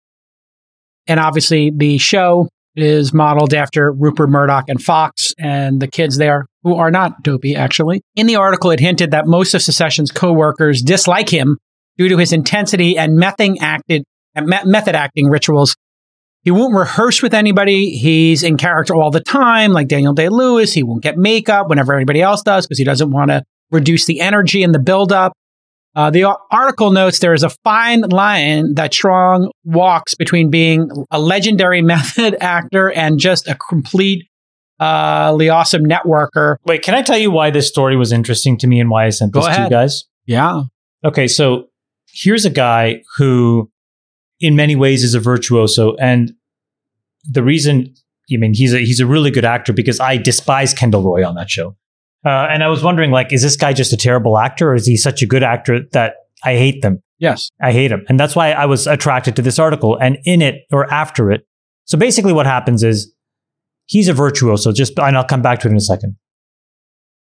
And obviously the show is modeled after Rupert Murdoch and Fox and the kids there, who are not dopey, actually. In the article, it hinted that most of Succession's co-workers dislike him due to his intensity and method acted, method acting rituals. He won't rehearse with anybody. He's in character all the time, like Daniel Day-Lewis. He won't get makeup whenever everybody else does because he doesn't want to reduce the energy and the buildup. Uh, the article notes there is a fine line that Strong walks between being a legendary method actor and just a complete uh, awesome networker. Wait, can I tell you why this story was interesting to me and why I sent Go this ahead. to you guys? Yeah. Okay, so here's a guy who, in many ways, is a virtuoso, and the reason, I mean, he's a he's a really good actor because I despise Kendall Roy on that show. Uh, and I was wondering, like, is this guy just a terrible actor, or is he such a good actor that I hate them? Yes. I hate him. And that's why I was attracted to this article. And in it, or after it, so basically what happens is, he's a virtuoso, just, and I'll come back to it in a second.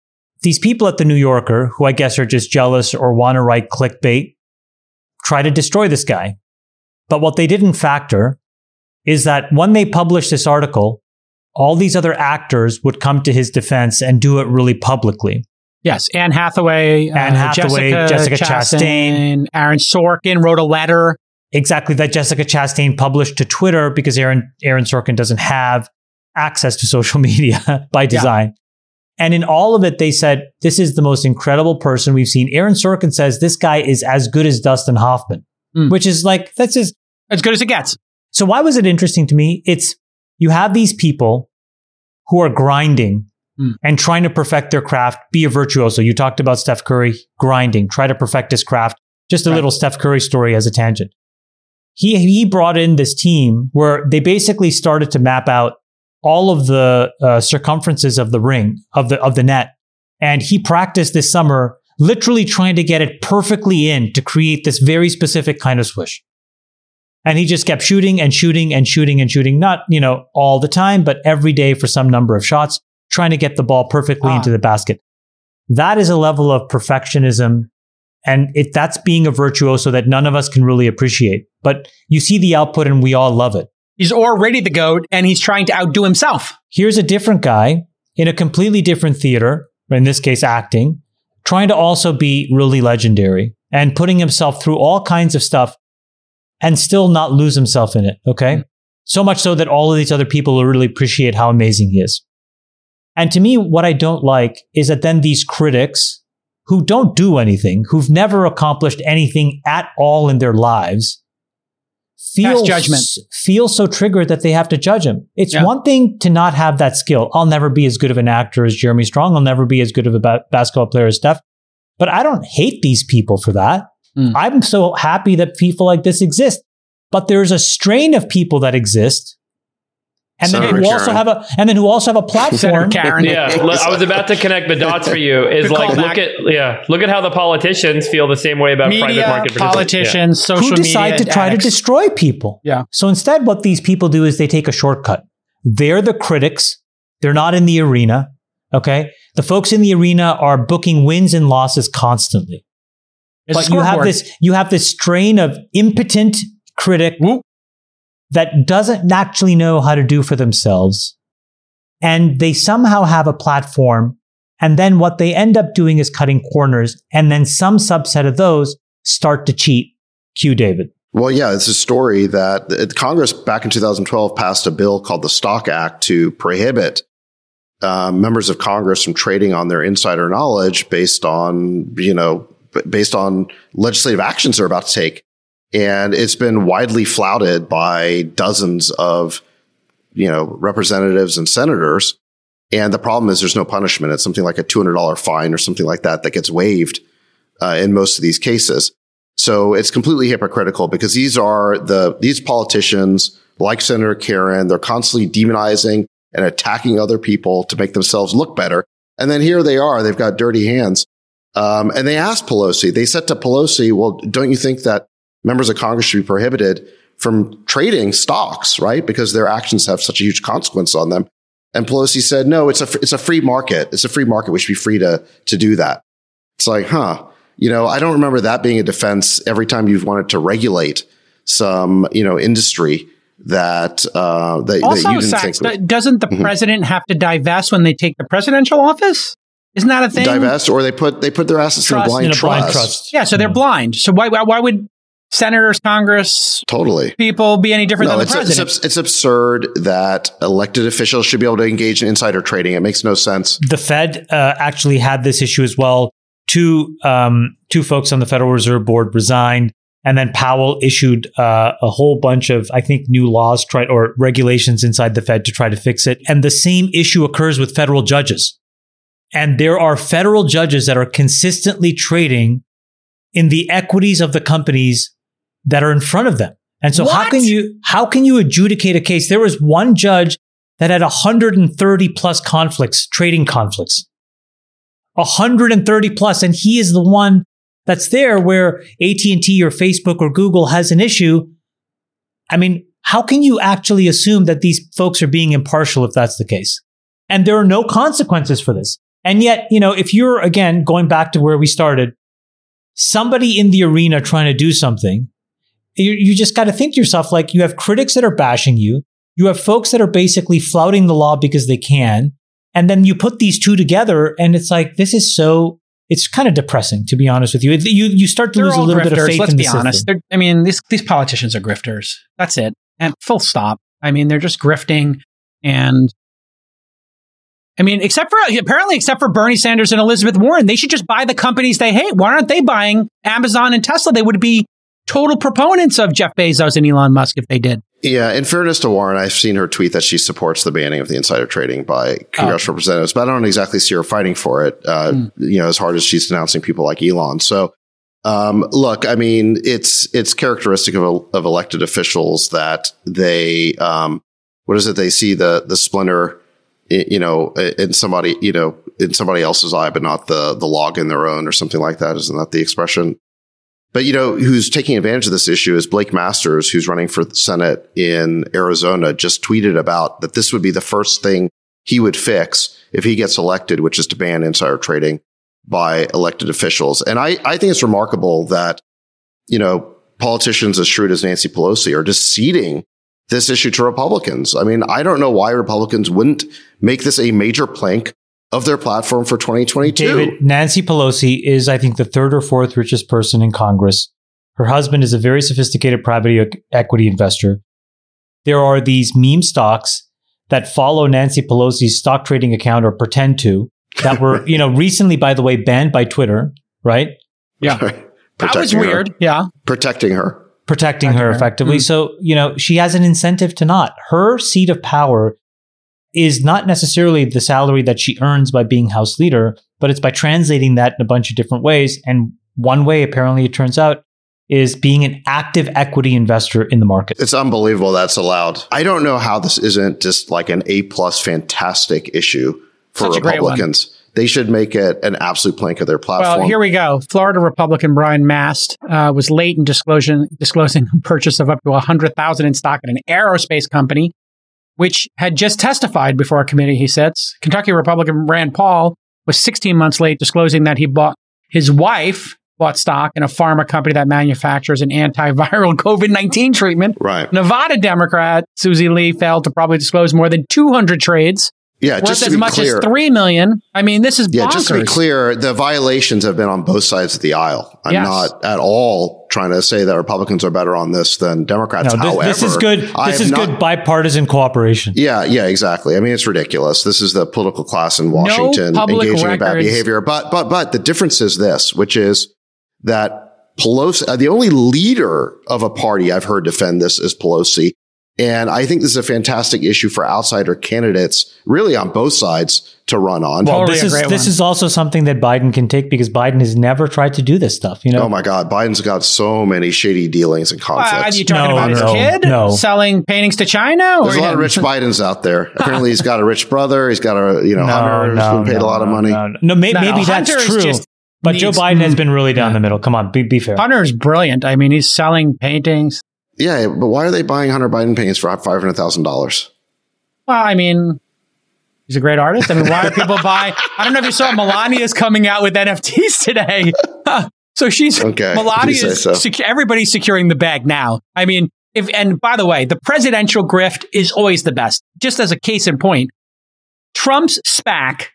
these people at the New Yorker, who I guess are just jealous or want to write clickbait, try to destroy this guy. But what they didn't factor is that when they published this article, all these other actors would come to his defense and do it really publicly. Yes, Anne Hathaway, Anne uh, Hathaway, Jessica, Jessica Chastain. Chastain, Aaron Sorkin wrote a letter. Exactly, that Jessica Chastain published to Twitter because Aaron Aaron Sorkin doesn't have access to social media by design. Yeah. And in all of it, they said, this is the most incredible person we've seen. Aaron Sorkin says this guy is as good as Dustin Hoffman, mm. which is like, that's just as good as it gets. So why was it interesting to me? It's, you have these people who are grinding mm. and trying to perfect their craft, be a virtuoso. You talked about Steph Curry grinding, try to perfect his craft. Just a right. little Steph Curry story as a tangent. He, he brought in this team where they basically started to map out all of the uh, circumferences of the ring, of the of the net. And he practiced this summer, literally trying to get it perfectly in to create this very specific kind of swish. And he just kept shooting and shooting and shooting and shooting, not, you know, all the time, but every day for some number of shots, trying to get the ball perfectly ah. into the basket. That is a level of perfectionism. And it, that's being a virtuoso that none of us can really appreciate. But you see the output and we all love it. He's already the GOAT and he's trying to outdo himself. Here's a different guy in a completely different theater, in this case acting, trying to also be really legendary and putting himself through all kinds of stuff and still not lose himself in it, okay? Mm-hmm. So much so that all of these other people will really appreciate how amazing he is. And to me, what I don't like is that then these critics who don't do anything, who've never accomplished anything at all in their lives, feel, judgment. feel so triggered that they have to judge him. It's yeah. one thing to not have that skill. I'll never be as good of an actor as Jeremy Strong. I'll never be as good of a ba- basketball player as Steph. But I don't hate these people for that. Mm. I'm so happy that people like this exist. But there's a strain of people that exist. And then Senator who Karen. also have a and then who also have a platform. Karen. Yeah, look, I was about to connect the dots for you. Is Good like callback. look at yeah, look at how the politicians feel the same way about Media, private market participants. politicians, Yeah. social who decide media to try addicts. to destroy people. Yeah. So instead, what these people do is they take a shortcut. They're the critics. They're not in the arena. Okay. The folks in the arena are booking wins and losses constantly. It's but a you have scoreboard. this, you have this strain of impotent critic Whoop. that doesn't actually know how to do for themselves. And they somehow have a platform. And then what they end up doing is cutting corners. And then some subset of those start to cheat. Cue David. Well, yeah, it's a story that Congress back in two thousand twelve passed a bill called the Stock Act to prohibit uh, members of Congress from trading on their insider knowledge based on, you know, based on legislative actions they're about to take. And it's been widely flouted by dozens of, you know, representatives and senators. And the problem is there's no punishment. It's something like a two hundred dollars fine or something like that that gets waived uh, in most of these cases. So it's completely hypocritical because these are the, these politicians like Senator Karen, they're constantly demonizing and attacking other people to make themselves look better. And then here they are, they've got dirty hands. Um, and they asked Pelosi, they said to Pelosi, well, don't you think that members of Congress should be prohibited from trading stocks, right? Because their actions have such a huge consequence on them. And Pelosi said, no, it's a, it's a free market. It's a free market. We should be free to, to do that. It's like, huh, you know, I don't remember that being a defense every time you've wanted to regulate some, you know, industry that, uh, that, also, that you didn't Sachs, think. th- doesn't the mm-hmm. president have to divest when they take the presidential office? Isn't that a thing? Divest, or they put, they put their assets Trust, in a blind in a trust. blind trust. Yeah. So they're blind. So why, why, why would senators, Congress, totally people be any different no, than the it's, president? it's, it's absurd that elected officials should be able to engage in insider trading. It makes no sense. The Fed uh, actually had this issue as well. Two um, two folks on the Federal Reserve Board resigned, and then Powell issued uh, a whole bunch of, I think, new laws try, or regulations inside the Fed to try to fix it. And the same issue occurs with federal judges. And there are federal judges that are consistently trading in the equities of the companies that are in front of them. And so What? how can you how can you adjudicate a case? There was one judge that had one hundred thirty plus conflicts, trading conflicts. one hundred thirty plus, and he is the one that's there where A T and T or Facebook or Google has an issue. I mean, how can you actually assume that these folks are being impartial if that's the case? And there are no consequences for this. And yet, you know, if you're, again, going back to where we started, somebody in the arena trying to do something, you, you just got to think to yourself, like, you have critics that are bashing you. You have folks that are basically flouting the law because they can. And then you put these two together and it's like, this is so, it's kind of depressing, to be honest with you. You you start to They're lose a little grifters, bit of faith let's in the be honest. system. They're, I mean, these, these politicians are grifters. That's it. And full stop. I mean, they're just grifting. And I mean, except for, apparently, except for Bernie Sanders and Elizabeth Warren, they should just buy the companies they hate. Why aren't they buying Amazon and Tesla? They would be total proponents of Jeff Bezos and Elon Musk if they did. Yeah, in fairness to Warren, I've seen her tweet that she supports the banning of the insider trading by congressional oh. representatives, but I don't exactly see her fighting for it, uh, mm. you know, as hard as she's denouncing people like Elon. So, um, look, I mean, it's it's characteristic of, of elected officials that they, um, what is it? They see the the splinter, you know, in somebody, you know, in somebody else's eye, but not the the log in their own, or something like that. Isn't that the expression? But, you know, who's taking advantage of this issue is Blake Masters, who's running for the Senate in Arizona, just tweeted about that this would be the first thing he would fix if he gets elected, which is to ban insider trading by elected officials. And I, I think it's remarkable that, you know, politicians as shrewd as Nancy Pelosi are just ceding this issue to Republicans. I mean, I don't know why Republicans wouldn't make this a major plank of their platform for twenty twenty-two. David, Nancy Pelosi is, I think, the third or fourth richest person in Congress. Her husband is a very sophisticated private equity investor. There are these meme stocks that follow Nancy Pelosi's stock trading account, or pretend to, that were, you know, recently, by the way, banned by Twitter, right? Yeah. That was weird. Her. Yeah. Protecting her. Protecting her, her effectively. Mm-hmm. So, you know, she has an incentive to not. Her seat of power is not necessarily the salary that she earns by being House leader, but it's by translating that in a bunch of different ways. And one way, apparently, it turns out, is being an active equity investor in the market. It's unbelievable that's allowed. I don't know how this isn't just like an A-plus fantastic issue for Such Republicans. They should make it an absolute plank of their platform. Well, here we go. Florida Republican Brian Mast uh, was late in disclosing, disclosing a purchase of up to one hundred thousand dollars in stock in an aerospace company, which had just testified before a committee, he says. Kentucky Republican Rand Paul was sixteen months late disclosing that he bought, his wife bought stock in a pharma company that manufactures an antiviral COVID nineteen treatment. Right. Nevada Democrat Susie Lee failed to probably disclose more than two hundred trades. Yeah, worth just to as be much clear, as three million dollars. I mean, this is bonkers. Yeah, just to be clear, the violations have been on both sides of the aisle. I'm yes. not at all trying to say that Republicans are better on this than Democrats. No, this, However, this is good. This is not, good bipartisan cooperation. Yeah, yeah, exactly. I mean, it's ridiculous. This is the political class in Washington no engaging records. in bad behavior. But but but the difference is this, which is that Pelosi, uh, the only leader of a party I've heard defend this is Pelosi. And I think this is a fantastic issue for outsider candidates, really on both sides, to run on. Well, this is this one. is also something that Biden can take, because Biden has never tried to do this stuff. You know? Oh my God, Biden's got so many shady dealings and conflicts. Uh, are you talking no, about no, his kid no. selling paintings to China? There's or a lot of rich Bidens out there. Apparently, he's got a rich brother. He's got a you know no, Hunter who's no, been paid no, a lot of money. No, no, no. May, no maybe that's true. But Joe Biden has been really down yeah. the middle. Come on, be, be fair. Hunter's brilliant. I mean, he's selling paintings. Yeah, but why are they buying Hunter Biden paintings for five hundred thousand dollars? Well, I mean, he's a great artist. I mean, why are people buying? I don't know if you saw Melania's coming out with N F Ts today. So she's okay, Melania's so. sec- everybody's securing the bag now. I mean, if and by the way, the presidential grift is always the best. Just as a case in point, Trump's SPAC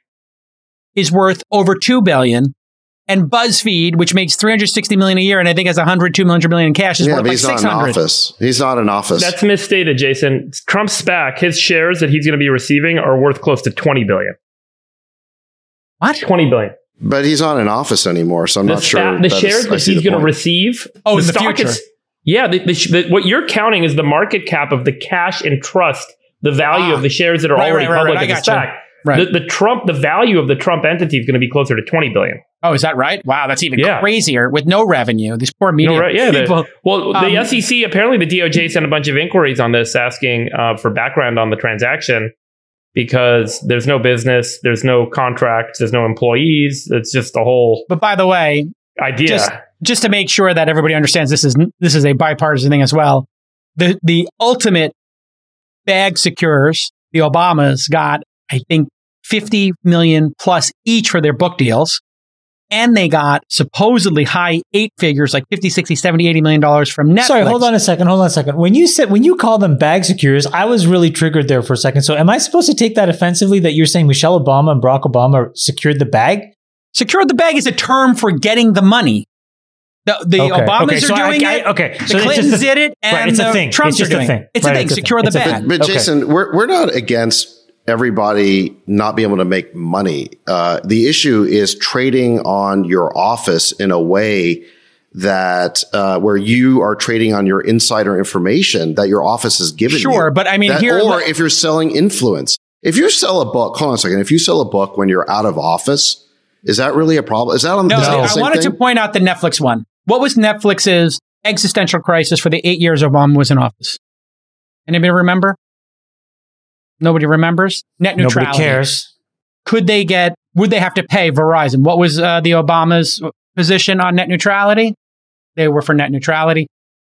is worth over two billion dollars. And BuzzFeed, which makes three hundred sixty million dollars a year and I think has one hundred, two hundred million dollars in cash, is yeah, worth like six hundred. He's not in office. He's not in office. That's misstated, Jason. Trump's SPAC, his shares that he's going to be receiving are worth close to twenty billion dollars. What? twenty billion dollars. But he's not in office anymore, so I'm the not spa- sure. The shares that he's going to receive. Oh, the in the stock future. Is, yeah, the, the, the, what you're counting is the market cap of the cash and trust, the value ah, of the shares that are right, already right, public right, in right, the SPAC. Right. The, the Trump, the value of the Trump entity is going to be closer to twenty billion dollars. Oh, is that right? Wow, that's even yeah. crazier with no revenue. These poor media no, right, yeah, people. The, well, um, the S E C, apparently the D O J sent a bunch of inquiries on this asking uh, for background on the transaction because there's no business, there's no contracts, there's no employees. It's just a whole But by the way, idea. Just, just to make sure that everybody understands this is this is a bipartisan thing as well. The the ultimate bag securers, the Obamas got, I think, fifty million plus each for their book deals. And they got supposedly high eight figures, like fifty, sixty, seventy, eighty million dollars from Netflix. Sorry, hold on a second. Hold on a second. When you said, when you call them bag securers, I was really triggered there for a second. So am I supposed to take that offensively that you're saying Michelle Obama and Barack Obama secured the bag? Secured the bag is a term for getting the money. The, the okay. Obamas okay. So are doing I, I, it. Okay. The so Clintons a, did it, and right, it's the a thing. Trumps it's are doing a thing. it. It's right, a thing. It's Secure a the thing. bag. But, but okay. Jason, we're we're not against everybody not being able to make money. Uh, the issue is trading on your office in a way that uh, where you are trading on your insider information that your office has given sure, you. Sure, but I mean, that, here, or if you're selling influence, if you sell a book, hold on a second. If you sell a book when you're out of office, is that really a problem? Is that on no? the I same wanted thing? to point out the Netflix one. What was Netflix's existential crisis for the eight years Obama was in office? Anybody remember? Nobody remembers. Net neutrality. Nobody cares. Could they get? Would they have to pay Verizon? What was uh, the Obama's position on net neutrality? They were for net neutrality.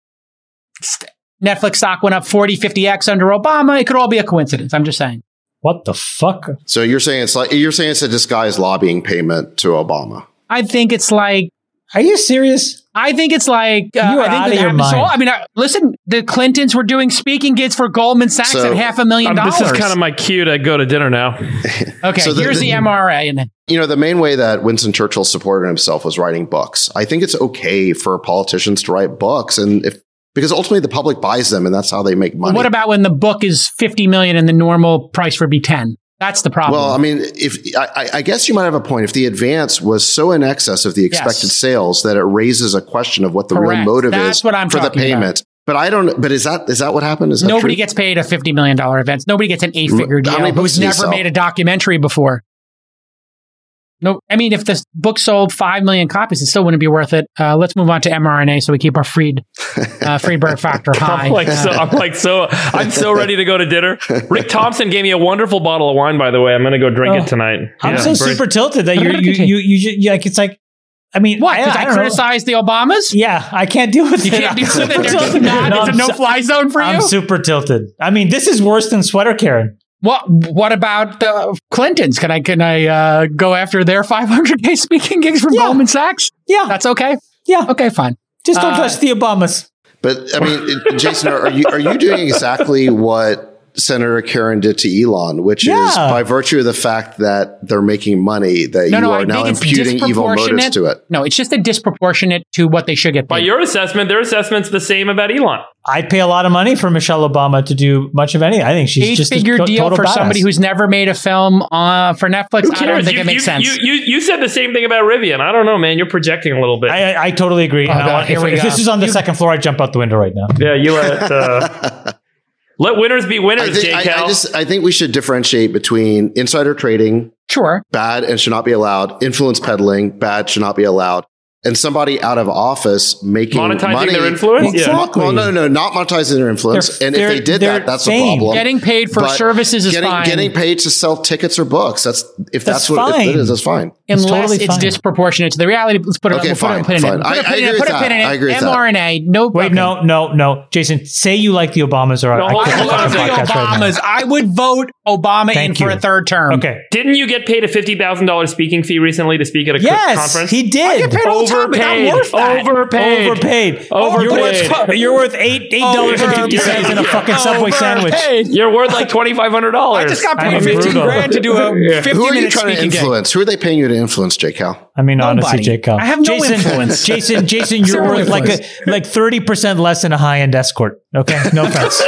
Netflix stock went up forty, fifty x under Obama. It could all be a coincidence. I'm just saying. What the fuck? So you're saying it's like you're saying it's a disguised lobbying payment to Obama. I think it's like. Are you serious? I think it's like uh, you are I think out of your mind. So, I mean, uh, listen, the Clintons were doing speaking gigs for Goldman Sachs So, at half a million um, dollars. This is kind of my cue to go to dinner now. Okay, So the- here's the, the- M R A. And then, You know, the main way that Winston Churchill supported himself was writing books. I think it's okay for politicians to write books, and if because ultimately the public buys them, and that's how they make money. what about when the book is fifty million and the normal price would be ten? That's the problem. Well, I mean, if I, I guess you might have a point. If the advance was so in excess of the expected Yes. sales that it raises a question of what the Correct. real motive That's is what I'm for the talking payment. about. But I don't. But is that is that what happened? Is that Nobody true? gets paid a fifty million dollars event. Nobody gets an eight-figure How deal many books who's do you never sell? made a documentary before. No, I mean, if this book sold five million copies, it still wouldn't be worth it. Uh, let's move on to mRNA so we keep our Fried, uh, Friedberg factor high. I'm like, so, I'm like, so, I'm so ready to go to dinner. Rick Thompson gave me a wonderful bottle of wine, by the way. I'm going to go drink Oh, it tonight. I'm Yeah, so very- super tilted that you're, you, you, you, you, like, it's like, I mean, What? Because I, I, I don't know. criticized the Obamas? Yeah, I can't deal with You it. can't deal I'm with it. super They're just tilted. not. It's a I'm su- no-fly zone for I'm you? super tilted. I mean, this is worse than Sweater Karen. What What about the Clintons? Can I can I uh, go after their five hundred K speaking gigs from Yeah. Goldman Sachs? Yeah. That's okay? Yeah. Okay, fine. Just don't Uh, touch the Obamas. But I mean, it- Jason, are you are you doing exactly what Senator Karen did to Elon, which Yeah. is by virtue of the fact that they're making money that No, you no, are I now think it's imputing evil motives disproportionate. to it? No, it's just a disproportionate to what they should get By paid. your assessment, their assessment's the same about Elon. I'd pay a lot of money for Michelle Obama to do much of anything. I think she's just a Eight-figure to- deal total for badass. somebody who's never made a film uh, for Netflix. Who I don't cares? think You, it makes you, sense. you, you, you said the same thing about Rivian. I don't know, man. You're projecting a little bit. I, I, I totally agree. Oh, And I God, want- here if we if go. this is on the You- second floor, I'd jump out the window right now. yeah, you let uh, let winners be I, winners, think, J. I, Cal. I just I think we should differentiate between insider trading, Sure. bad and should not be allowed, influence peddling, bad should not be allowed, and somebody out of office making Monetizing money. their influence? Exactly. Yeah. Well, no, no, no, not monetizing their influence. Their- and if their- they did their that, that's fame. a problem. Getting paid for But services is getting, fine. Getting paid to sell tickets or books. That's if That's that's, what fine. it is. That's fine. Unless It's totally it's fine. disproportionate to the reality. Let's put it Okay, we'll put fine, a pin in fine. it. Put I- a pin I in it. agree Put with a pin in that. it. I agree with that. mRNA. No. Wait, okay. no, no, no. Jason, say you like the Obamas or No, I hold quit on, the hold on a second. podcast right now. Obamas. I would vote Obama in Thank for you. a third term. Okay. Didn't you get paid a fifty thousand dollars speaking fee recently to speak at a co- Yes, conference? he did. I get paid all the time, but I'm Overpaid. worth that. Overpaid. Overpaid. Overpaid. You're worth, you're worth eight eight dollars and fifty cents in a fucking Subway sandwich. Overpaid. You're worth like twenty-five hundred dollars. I just got I paid mean, fifteen brutal. grand to do a Yeah. fifty Who are you minute trying to speaking gig. influence? Who are they paying you to influence, J. Cal? I mean, honestly, Nobody. Jake. I have no Jason, influence. Jason, Jason, you're Zero worth like a, influence. like thirty percent less than a high end escort. Okay, no offense.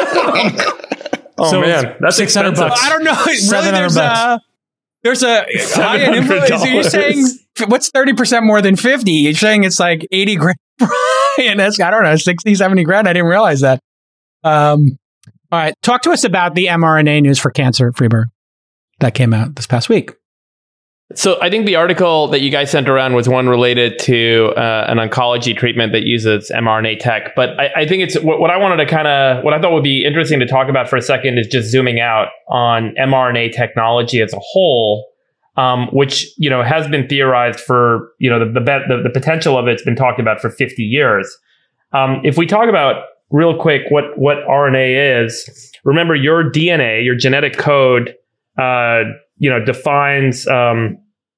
Oh So man, that's six hundred expensive. bucks. I don't know. Really, seven hundred there's a there's a high-end influence. Are you saying what's thirty percent more than fifty? You're saying it's like eighty grand. And that's I don't know, sixty, seventy grand. I didn't realize that. Um, all right, talk to us about the mRNA news for cancer, Freeberg, that came out this past week. So I think the article that you guys sent around was one related to uh, an oncology treatment that uses mRNA tech. But I, I think it's what, what I wanted to kind of, what I thought would be interesting to talk about for a second is just zooming out on mRNA technology as a whole, um, which, you know, has been theorized for, you know, the the, the, the potential of it's been talked about for fifty years. Um, if we talk about real quick what, what R N A is, remember your D N A, your genetic code, uh, you know, defines um,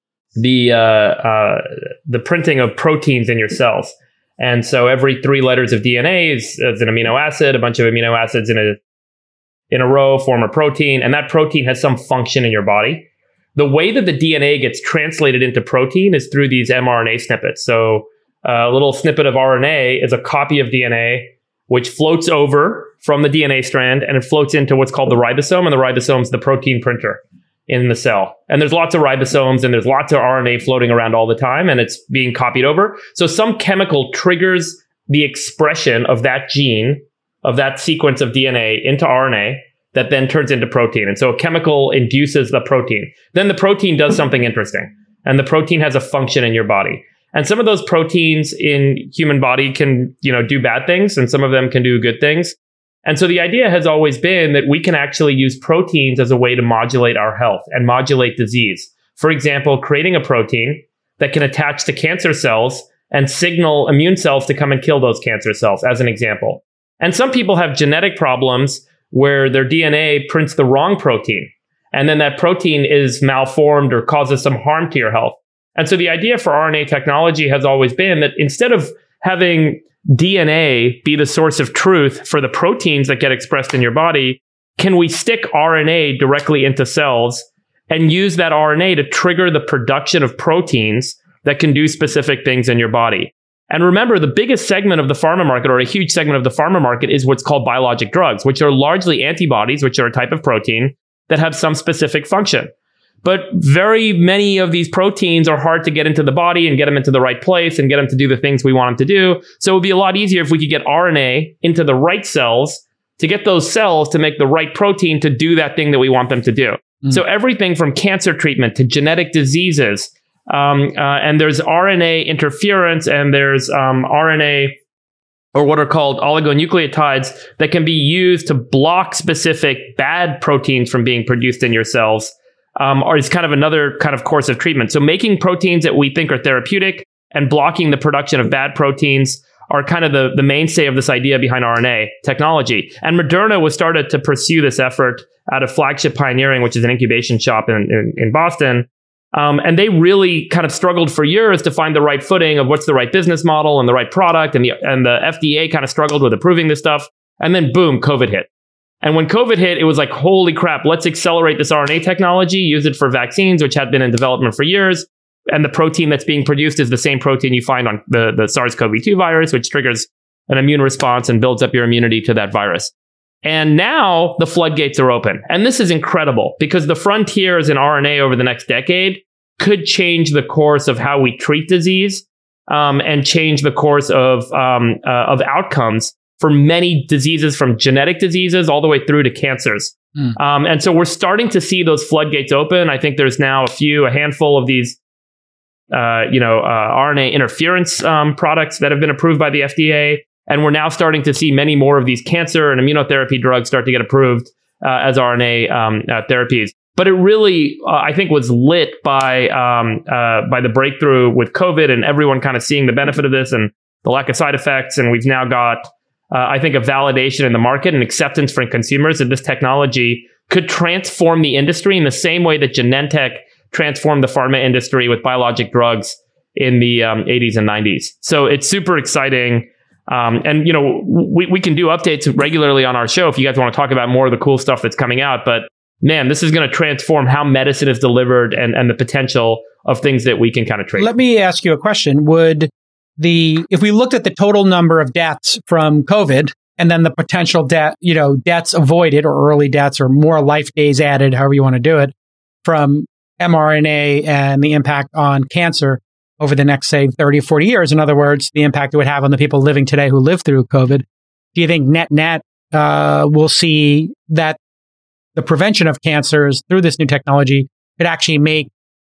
the uh, uh, the printing of proteins in your cells. And so every three letters of D N A is, is an amino acid. A bunch of amino acids in a in a row form a protein, and that protein has some function in your body. The way that the D N A gets translated into protein is through these mRNA snippets. So uh, a little snippet of R N A is a copy of D N A, which floats over from the D N A strand, and it floats into what's called the ribosome, and the ribosome is the protein printer in the cell. And there's lots of ribosomes, and there's lots of R N A floating around all the time, and it's being copied over. So some chemical triggers the expression of that gene, of that sequence of D N A into R N A that then turns into protein. And so a chemical induces the protein. Then the protein does something interesting, and the protein has a function in your body. And some of those proteins in human body can, you know, do bad things, and some of them can do good things. And so the idea has always been that we can actually use proteins as a way to modulate our health and modulate disease. For example, creating a protein that can attach to cancer cells and signal immune cells to come and kill those cancer cells, as an example. And some people have genetic problems where their D N A prints the wrong protein, and then that protein is malformed or causes some harm to your health. And so the idea for R N A technology has always been that instead of having D N A be the source of truth for the proteins that get expressed in your body, can we stick R N A directly into cells and use that R N A to trigger the production of proteins that can do specific things in your body? And remember, the biggest segment of the pharma market, or a huge segment of the pharma market, is what's called biologic drugs, which are largely antibodies, which are a type of protein that have some specific function. But very many of these proteins are hard to get into the body and get them into the right place and get them to do the things we want them to do. So it would be a lot easier if we could get R N A into the right cells to get those cells to make the right protein to do that thing that we want them to do. Mm. So everything from cancer treatment to genetic diseases, um, uh, and there's R N A interference, and there's um, R N A or what are called oligonucleotides that can be used to block specific bad proteins from being produced in your cells. Um, or is kind of another kind of course of treatment. So making proteins that we think are therapeutic and blocking the production of bad proteins are kind of the, the mainstay of this idea behind R N A technology. And Moderna was started to pursue this effort out of Flagship Pioneering, which is an incubation shop in, in, in Boston. Um, and they really kind of struggled for years to find the right footing of what's the right business model and the right product. And the, and the F D A kind of struggled with approving this stuff. And then boom, COVID hit. And when COVID hit, it was like, holy crap, let's accelerate this R N A technology, use it for vaccines, which had been in development for years. And the protein that's being produced is the same protein you find on the, the SARS CoV two virus, which triggers an immune response and builds up your immunity to that virus. And now the floodgates are open. And this is incredible because the frontiers in R N A over the next decade could change the course of how we treat disease um, and change the course of, um, uh, of outcomes for many diseases, from genetic diseases all the way through to cancers. Mm. Um, and so we're starting to see those floodgates open. I think there's now a few, a handful of these, uh, you know, uh, R N A interference um, products that have been approved by the F D A. And we're now starting to see many more of these cancer and immunotherapy drugs start to get approved uh, as R N A um, uh, therapies. But it really, uh, I think, was lit by um, uh, by the breakthrough with COVID and everyone kind of seeing the benefit of this and the lack of side effects. And we've now got Uh, I think a validation in the market and acceptance from consumers that this technology could transform the industry in the same way that Genentech transformed the pharma industry with biologic drugs in the um, eighties and nineties. So it's super exciting. Um, and, you know, we, we can do updates regularly on our show if you guys want to talk about more of the cool stuff that's coming out. But man, this is going to transform how medicine is delivered and, and the potential of things that we can kind of trade. Let me ask you a question. Would The if we looked at the total number of deaths from COVID and then the potential death, you know, deaths avoided or early deaths or more life days added, however you want to do it, from mRNA and the impact on cancer over the next, say, thirty or forty years, in other words, the impact it would have on the people living today who lived through COVID, do you think net net uh, we'll see that the prevention of cancers through this new technology could actually make,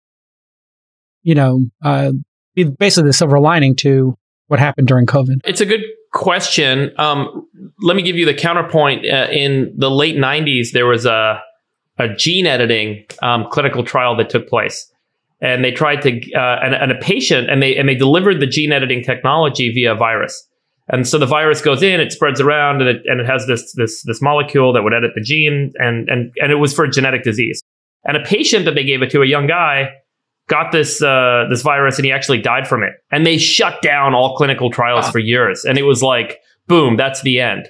you know, uh, basically the silver lining to what happened during COVID? It's a good question. Um, let me give you the counterpoint. Uh, in the late nineties, there was a, a gene editing um, clinical trial that took place. And they tried to, uh, and, and a patient, and they and they delivered the gene editing technology via virus. And so the virus goes in, it spreads around, and it, and it has this this this molecule that would edit the gene, and and and it was for a genetic disease. And a patient that they gave it to, a young guy, got this uh, this virus and he actually died from it. And they shut down all clinical trials for years. And it was like, boom, that's the end.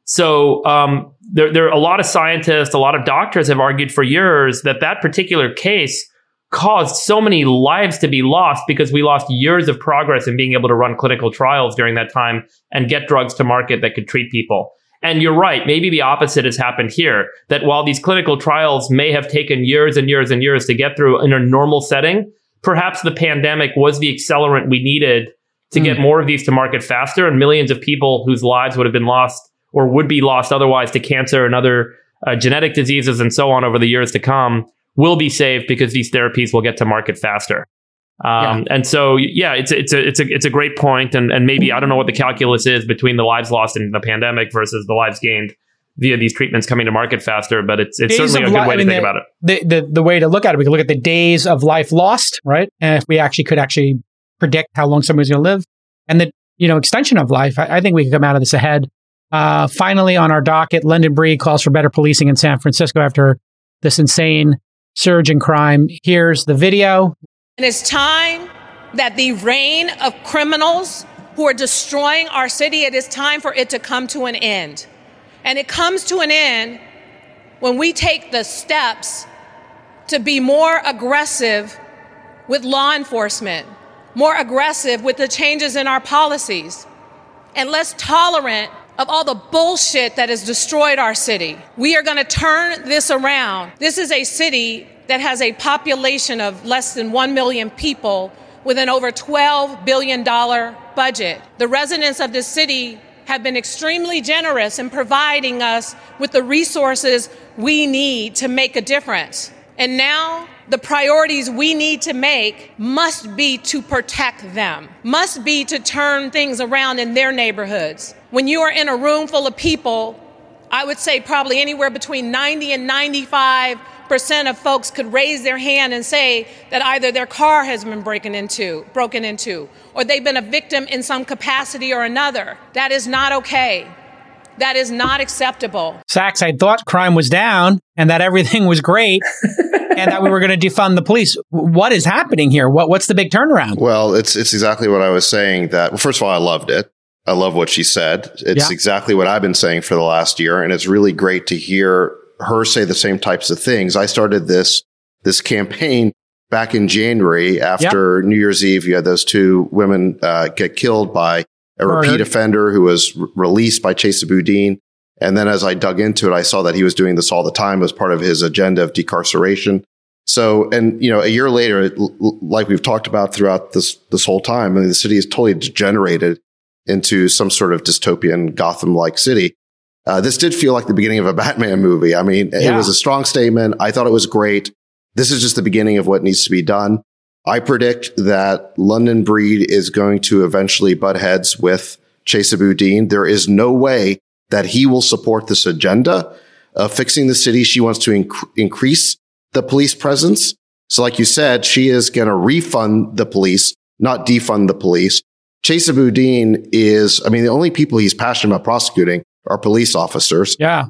So um, there, there are a lot of scientists, a lot of doctors have argued for years that that particular case caused so many lives to be lost because we lost years of progress in being able to run clinical trials during that time and get drugs to market that could treat people. And you're right, maybe the opposite has happened here, that while these clinical trials may have taken years and years and years to get through in a normal setting, perhaps the pandemic was the accelerant we needed to mm. get more of these to market faster, and millions of people whose lives would have been lost or would be lost otherwise to cancer and other uh, genetic diseases and so on over the years to come will be saved because these therapies will get to market faster. Um, yeah. And so, yeah, it's it's a it's a it's a great point, and and maybe I don't know what the calculus is between the lives lost in the pandemic versus the lives gained via these treatments coming to market faster, but it's it's days certainly a good li- way I mean, to think the, about it. The, the the way to look at it, we can look at the days of life lost, right? And if we actually could actually predict how long somebody's going to live, and the you know extension of life, I, I think we could come out of this ahead. Uh, finally, on our docket, London Breed calls for better policing in San Francisco after this insane surge in crime. Here's the video. And it's time that the reign of criminals who are destroying our city, it is time for it to come to an end. And it comes to an end when we take the steps to be more aggressive with law enforcement, more aggressive with the changes in our policies, and less tolerant of all the bullshit that has destroyed our city. We are going to turn this around. This is a city that has a population of less than one million people with an over twelve billion dollars budget. The residents of this city have been extremely generous in providing us with the resources we need to make a difference. And now the priorities we need to make must be to protect them, must be to turn things around in their neighborhoods. When you are in a room full of people, I would say probably anywhere between ninety and ninety-five percent of folks could raise their hand and say that either their car has been broken into, broken into, or they've been a victim in some capacity or another. That is not okay. That is not acceptable. Sachs, I thought crime was down and that everything was great and that we were going to defund the police. What is happening here? What What's the big turnaround? Well, it's it's exactly what I was saying. That well, first of all, I loved it. I love what she said. It's yeah. exactly what I've been saying for the last year, and it's really great to hear her say the same types of things. I started this this campaign back in January after yep. New Year's Eve. You had those two women uh, get killed by a Murdered. repeat offender who was r- released by Chesa Boudin. And then as I dug into it, I saw that he was doing this all the time as part of his agenda of decarceration. So, and, you know, a year later, l- like we've talked about throughout this, this whole time, I mean, the city is totally degenerated into some sort of dystopian Gotham-like city. Uh, this did feel like the beginning of a Batman movie. I mean, yeah. it was a strong statement. I thought it was great. This is just the beginning of what needs to be done. I predict that London Breed is going to eventually butt heads with Chesa Boudin. There is no way that he will support this agenda of fixing the city. She wants to inc- increase the police presence. So like you said, she is going to refund the police, not defund the police. Chesa Boudin is, I mean, the only people he's passionate about prosecuting are police officers. Yeah.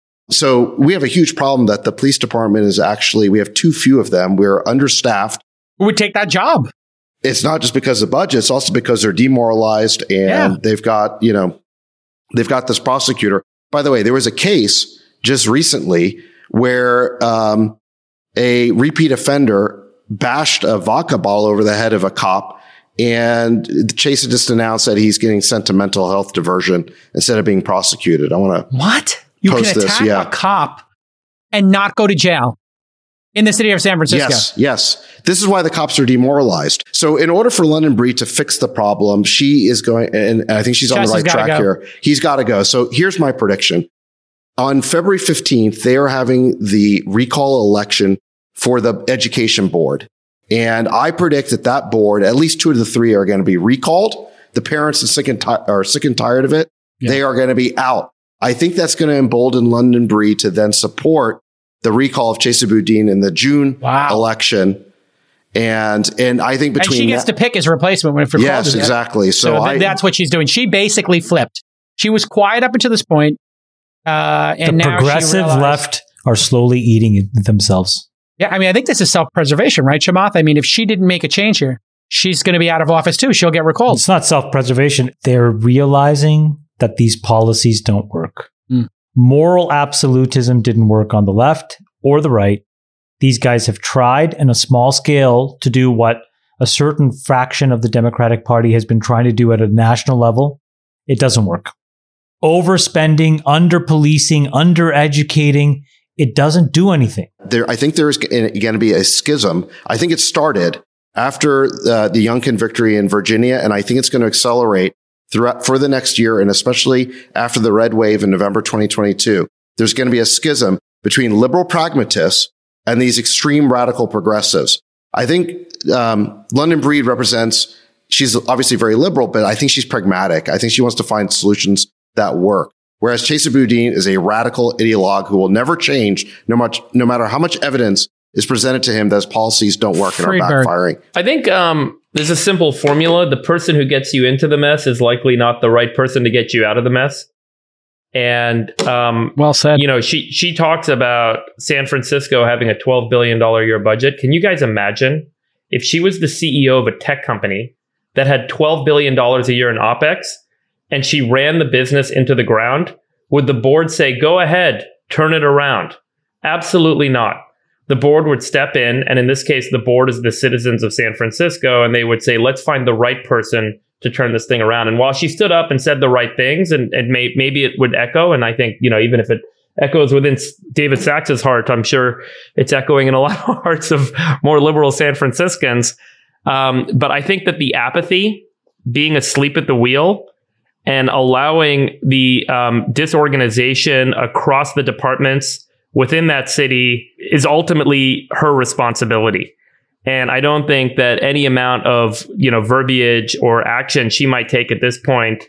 So we have a huge problem that the police department is actually, we have too few of them. We're understaffed. Who would take that job? It's not just because of budget. It's also because they're demoralized and yeah. they've got, you know, they've got this prosecutor. By the way, there was a case just recently where um, a repeat offender bashed a vodka bottle over the head of a cop, and Chesa just announced that he's getting sent to mental health diversion instead of being prosecuted. I want to what you post can attack this, yeah. a cop and not go to jail in the city of San Francisco. Yes, yes. This is why the cops are demoralized. So in order for London Breed to fix the problem, she is going, and I think she's on the right track here. He's got to go. So here's my prediction. On February fifteenth, they are having the recall election for the education board. And I predict that that board, at least two of the three are going to be recalled. The parents are sick and, ti- are sick and tired of it. Yeah. They are going to be out. I think that's going to embolden London Breed to then support the recall of Chesa Boudin in the June wow. election. And, and I think between and she gets that, to pick his replacement when it recalls. Yes, exactly. So, so I, that's what she's doing. She basically flipped. She was quiet up until this point. Uh, and the now progressive she realized, left are slowly eating it themselves. Yeah, I mean, I think this is self-preservation, right, Chamath? I mean, if she didn't make a change here, she's going to be out of office too. She'll get recalled. It's not self-preservation. They're realizing that these policies don't work. Mm. Moral absolutism didn't work on the left or the right. These guys have tried in a small scale to do what a certain fraction of the Democratic Party has been trying to do at a national level. It doesn't work. Overspending, under-policing, under-educating, it doesn't do anything. There, I think there's going to be a schism. I think it started after uh, the Youngkin victory in Virginia, and I think it's going to accelerate throughout for the next year, and especially after the red wave in November twenty twenty-two. There's going to be a schism between liberal pragmatists and these extreme radical progressives. I think um, London Breed represents, she's obviously very liberal, but I think she's pragmatic. I think she wants to find solutions that work. Whereas Chesa Boudin is a radical ideologue who will never change, no much, no matter how much evidence is presented to him that his policies don't work and are backfiring. I think um, there's a simple formula. The person who gets you into the mess is likely not the right person to get you out of the mess. And um, well said. You know, she she talks about San Francisco having a twelve billion dollars a year budget. Can you guys imagine if she was the C E O of a tech company that had twelve billion dollars a year in OpEx and she ran the business into the ground? Would the board say, go ahead, turn it around? Absolutely not. The board would step in, and in this case, the board is the citizens of San Francisco, and they would say, let's find the right person to turn this thing around. And while she stood up and said the right things, and, and may, maybe it would echo, and I think, you know, even if it echoes within David Sachs's heart, I'm sure it's echoing in a lot of hearts of more liberal San Franciscans. Um, but I think that the apathy, being asleep at the wheel, and allowing the um, disorganization across the departments within that city is ultimately her responsibility. And I don't think that any amount of, you know, verbiage or action she might take at this point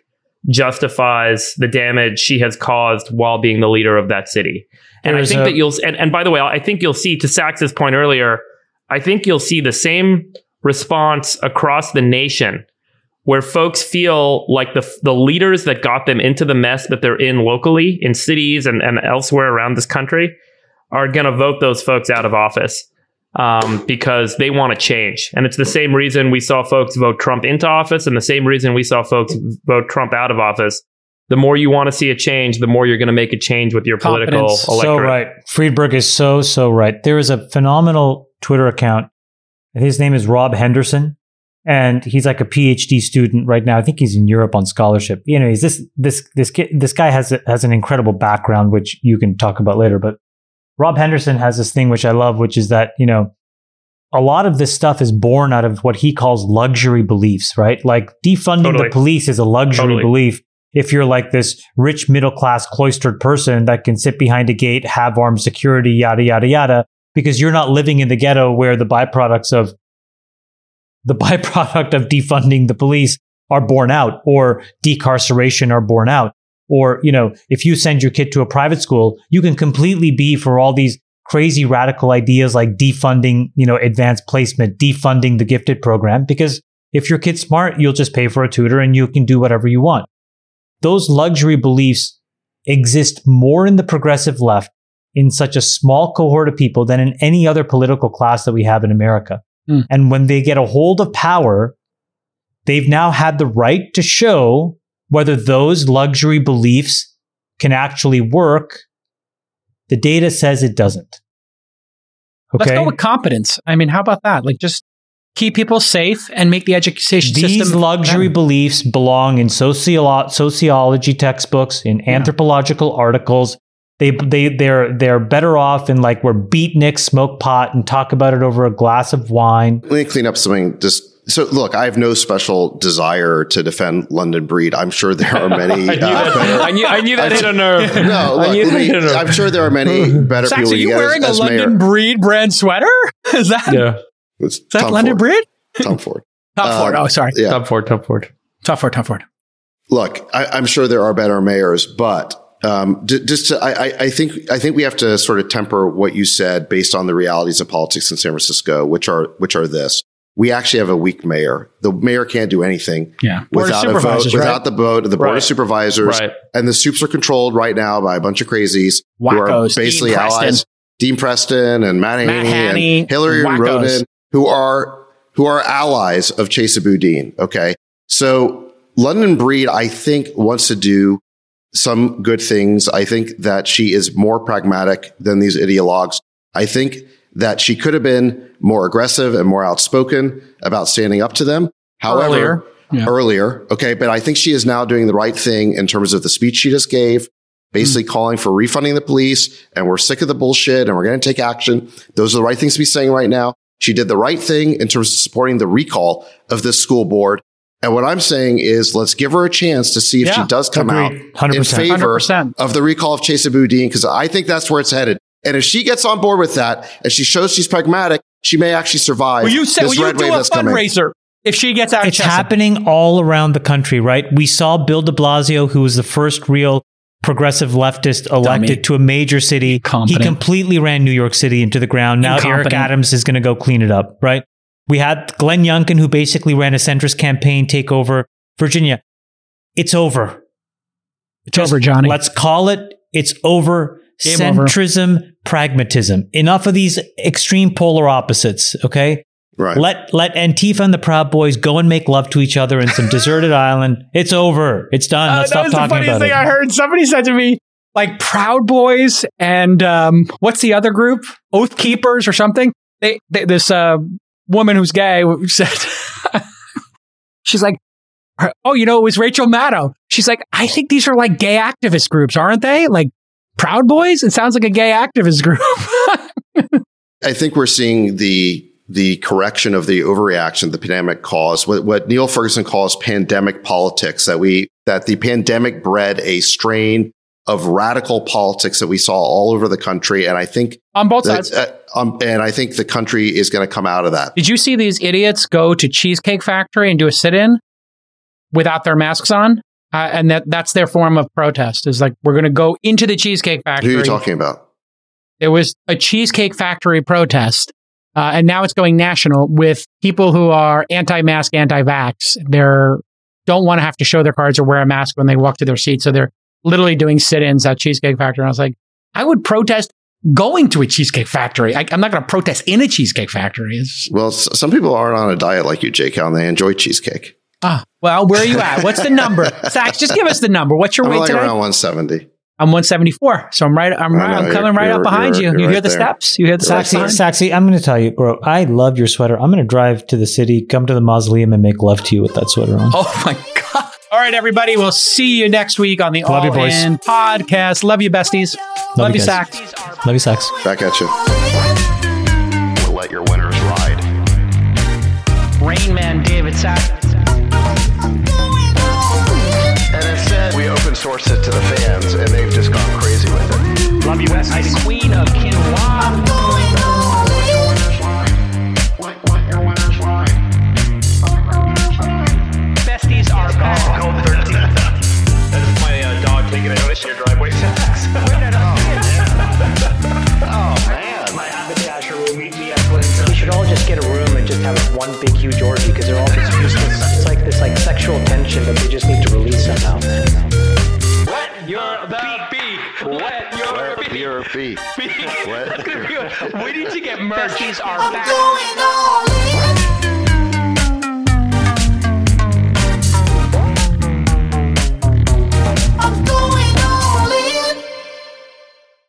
justifies the damage she has caused while being the leader of that city. And There's I think a- that you'll, and, and by the way, I think you'll see, to Sachs's point earlier, I think you'll see the same response across the nation, where folks feel like the the leaders that got them into the mess that they're in locally, in cities and, and elsewhere around this country, are going to vote those folks out of office um, because they want to change. And it's the same reason we saw folks vote Trump into office, and the same reason we saw folks vote Trump out of office. The more you want to see a change, the more you're going to make a change with your political Confidence. So electorate. right. Friedberg is so, so right. There is a phenomenal Twitter account. His name is Rob Henderson. And he's like a PhD student right now. I think he's in Europe on scholarship. You know, he's this this this kid, this guy has a, has an incredible background, which you can talk about later. But Rob Henderson has this thing which I love, which is that, you know, a lot of this stuff is born out of what he calls luxury beliefs, right? Like defunding totally. the police is a luxury totally. belief. If you're like this rich middle class cloistered person that can sit behind a gate, have armed security, yada yada yada, because you're not living in the ghetto where the byproducts of the byproduct of defunding the police are borne out, or decarceration are borne out. Or, you know, if you send your kid to a private school, you can completely be for all these crazy radical ideas like defunding, you know, advanced placement, defunding the gifted program, because if your kid's smart, you'll just pay for a tutor and you can do whatever you want. Those luxury beliefs exist more in the progressive left in such a small cohort of people than in any other political class that we have in America. Mm. And when they get a hold of power, they've now had the right to show whether those luxury beliefs can actually work. The data says it doesn't. Okay. Let's go with competence. I mean, how about that? Like, just keep people safe and make the education These system. These luxury better. beliefs belong in sociolo- sociology textbooks, in yeah. anthropological articles. They they they're they're better off in like where beatniks smoke pot and talk about it over a glass of wine. Let me clean up something. Just so look, I have no special desire to defend London Breed. I'm sure there are many. I, knew uh, better, I knew I knew that hit a nerve. No, look, let me, I'm sure there are many better Sax, people. Are you you wearing as, a as London mayor. Breed brand sweater? Is that yeah? It's Is that Tom London Ford. Breed? Tom Ford. Tom Ford. Um, Oh, sorry. Yeah. Tom Ford. Tom Ford. Tom Ford. Tom Ford. Look, I, I'm sure there are better mayors, but. Um, d- just to, I, I think, I think we have to sort of temper what you said based on the realities of politics in San Francisco, which are, which are this. We actually have a weak mayor. The mayor can't do anything yeah. without a vote, right? without the vote of the board right. of supervisors. Right. And the soups are controlled right now by a bunch of crazies Wackos, who are basically allies, Dean Preston and Matt, Matt Haney, Haney and Hillary wackos. Rodin, who are who are allies of Chesa Boudin. Okay, so London Breed, I think, wants to do some good things. I think that she is more pragmatic than these ideologues. I think that she could have been more aggressive and more outspoken about standing up to them. However, earlier, yeah. earlier okay, but I think she is now doing the right thing in terms of the speech she just gave. Basically mm. calling for refunding the police, and we're sick of the bullshit and we're going to take action. Those are the right things to be saying right now. She did the right thing in terms of supporting the recall of this school board. And what I'm saying is let's give her a chance to see if yeah, she does come agreed. out one hundred percent. in favor one hundred percent. of the recall of Chesa Boudin, because I think that's where it's headed. And if she gets on board with that and she shows she's pragmatic, she may actually survive Will you say, this will red you do wave a that's coming. fundraiser if she gets out? It's of Chesa? happening all around the country, right? We saw Bill de Blasio, who was the first real progressive leftist elected Dummy. to a major city. Incompetent. He completely ran New York City into the ground. Now Eric Incompetent. Adams is going to go clean it up, right? We had Glenn Youngkin, who basically ran a centrist campaign, take over Virginia. It's over. It's Just over, Johnny. Let's call it. It's over. Game Centrism, over. Pragmatism. Enough of these extreme polar opposites, okay? Right. Let let Antifa and the Proud Boys go and make love to each other in some deserted island. It's over. It's done. Let's uh, stop that was the talking funniest about thing it. I heard. Somebody said to me, like Proud Boys and um, what's the other group? Oath Keepers or something. They, they this uh, woman who's gay said, she's like, oh, you know, it was Rachel Maddow. She's like, I think these are like gay activist groups, aren't they? Like Proud Boys? It sounds like a gay activist group. I think we're seeing the the correction of the overreaction the pandemic caused, what, what Neil Ferguson calls pandemic politics, that we that the pandemic bred a strain of radical politics that we saw all over the country. And I think on both that, sides. Uh, um, and I think the country is going to come out of that. Did you see these idiots go to Cheesecake Factory and do a sit-in without their masks on? Uh, and that that's their form of protest, is like, we're going to go into the Cheesecake Factory. Who are you talking about? There was a Cheesecake Factory protest, uh, and now it's going national with people who are anti-mask, anti-vax. They're don't want to have to show their cards or wear a mask when they walk to their seat, so they're literally doing sit-ins at Cheesecake Factory. And I was like, I would protest going to a Cheesecake Factory. I, I'm not going to protest in a Cheesecake Factory. It's, well, s- some people aren't on a diet like you, J Cal, and they enjoy cheesecake. Ah, well, where are you at? What's the number? Sax, just give us the number. What's your I'm weight like today? around one seventy. I'm one seventy-four, so I'm right. I'm, right, know, I'm coming you're- right up you're- behind you're- you. you're You right hear the there. steps? You hear the steps? Saxy, behind? Saxy, I'm going to tell you, bro, I love your sweater. I'm going to drive to the city, come to the mausoleum, and make love to you with that sweater on. Oh my God. All right, everybody. We'll see you next week on the Love All you, boys. In Podcast. Love you, besties. Love, Love you, you guys. Sax. Love you, Sax. Back at you. We'll let your winners ride. Rain Man, David Sax. And instead, we open source it to the fans, and they've just gone crazy with it. Love you, besties. Queen of Quinoa. Besties are back. Gold thirteen. That is my uh, dog taking a notice in your driveway. Oh, man. My haberdasher will meet me at Clinton. We should all just get a room and just have one big huge orgy because they're all just useless. It's like this like sexual tension that they just need to release somehow. Wet your beak. Wet your Wet your beak. beak. Wet That's gonna be your- a- We need to get merch. Besties are I'm back. going all in.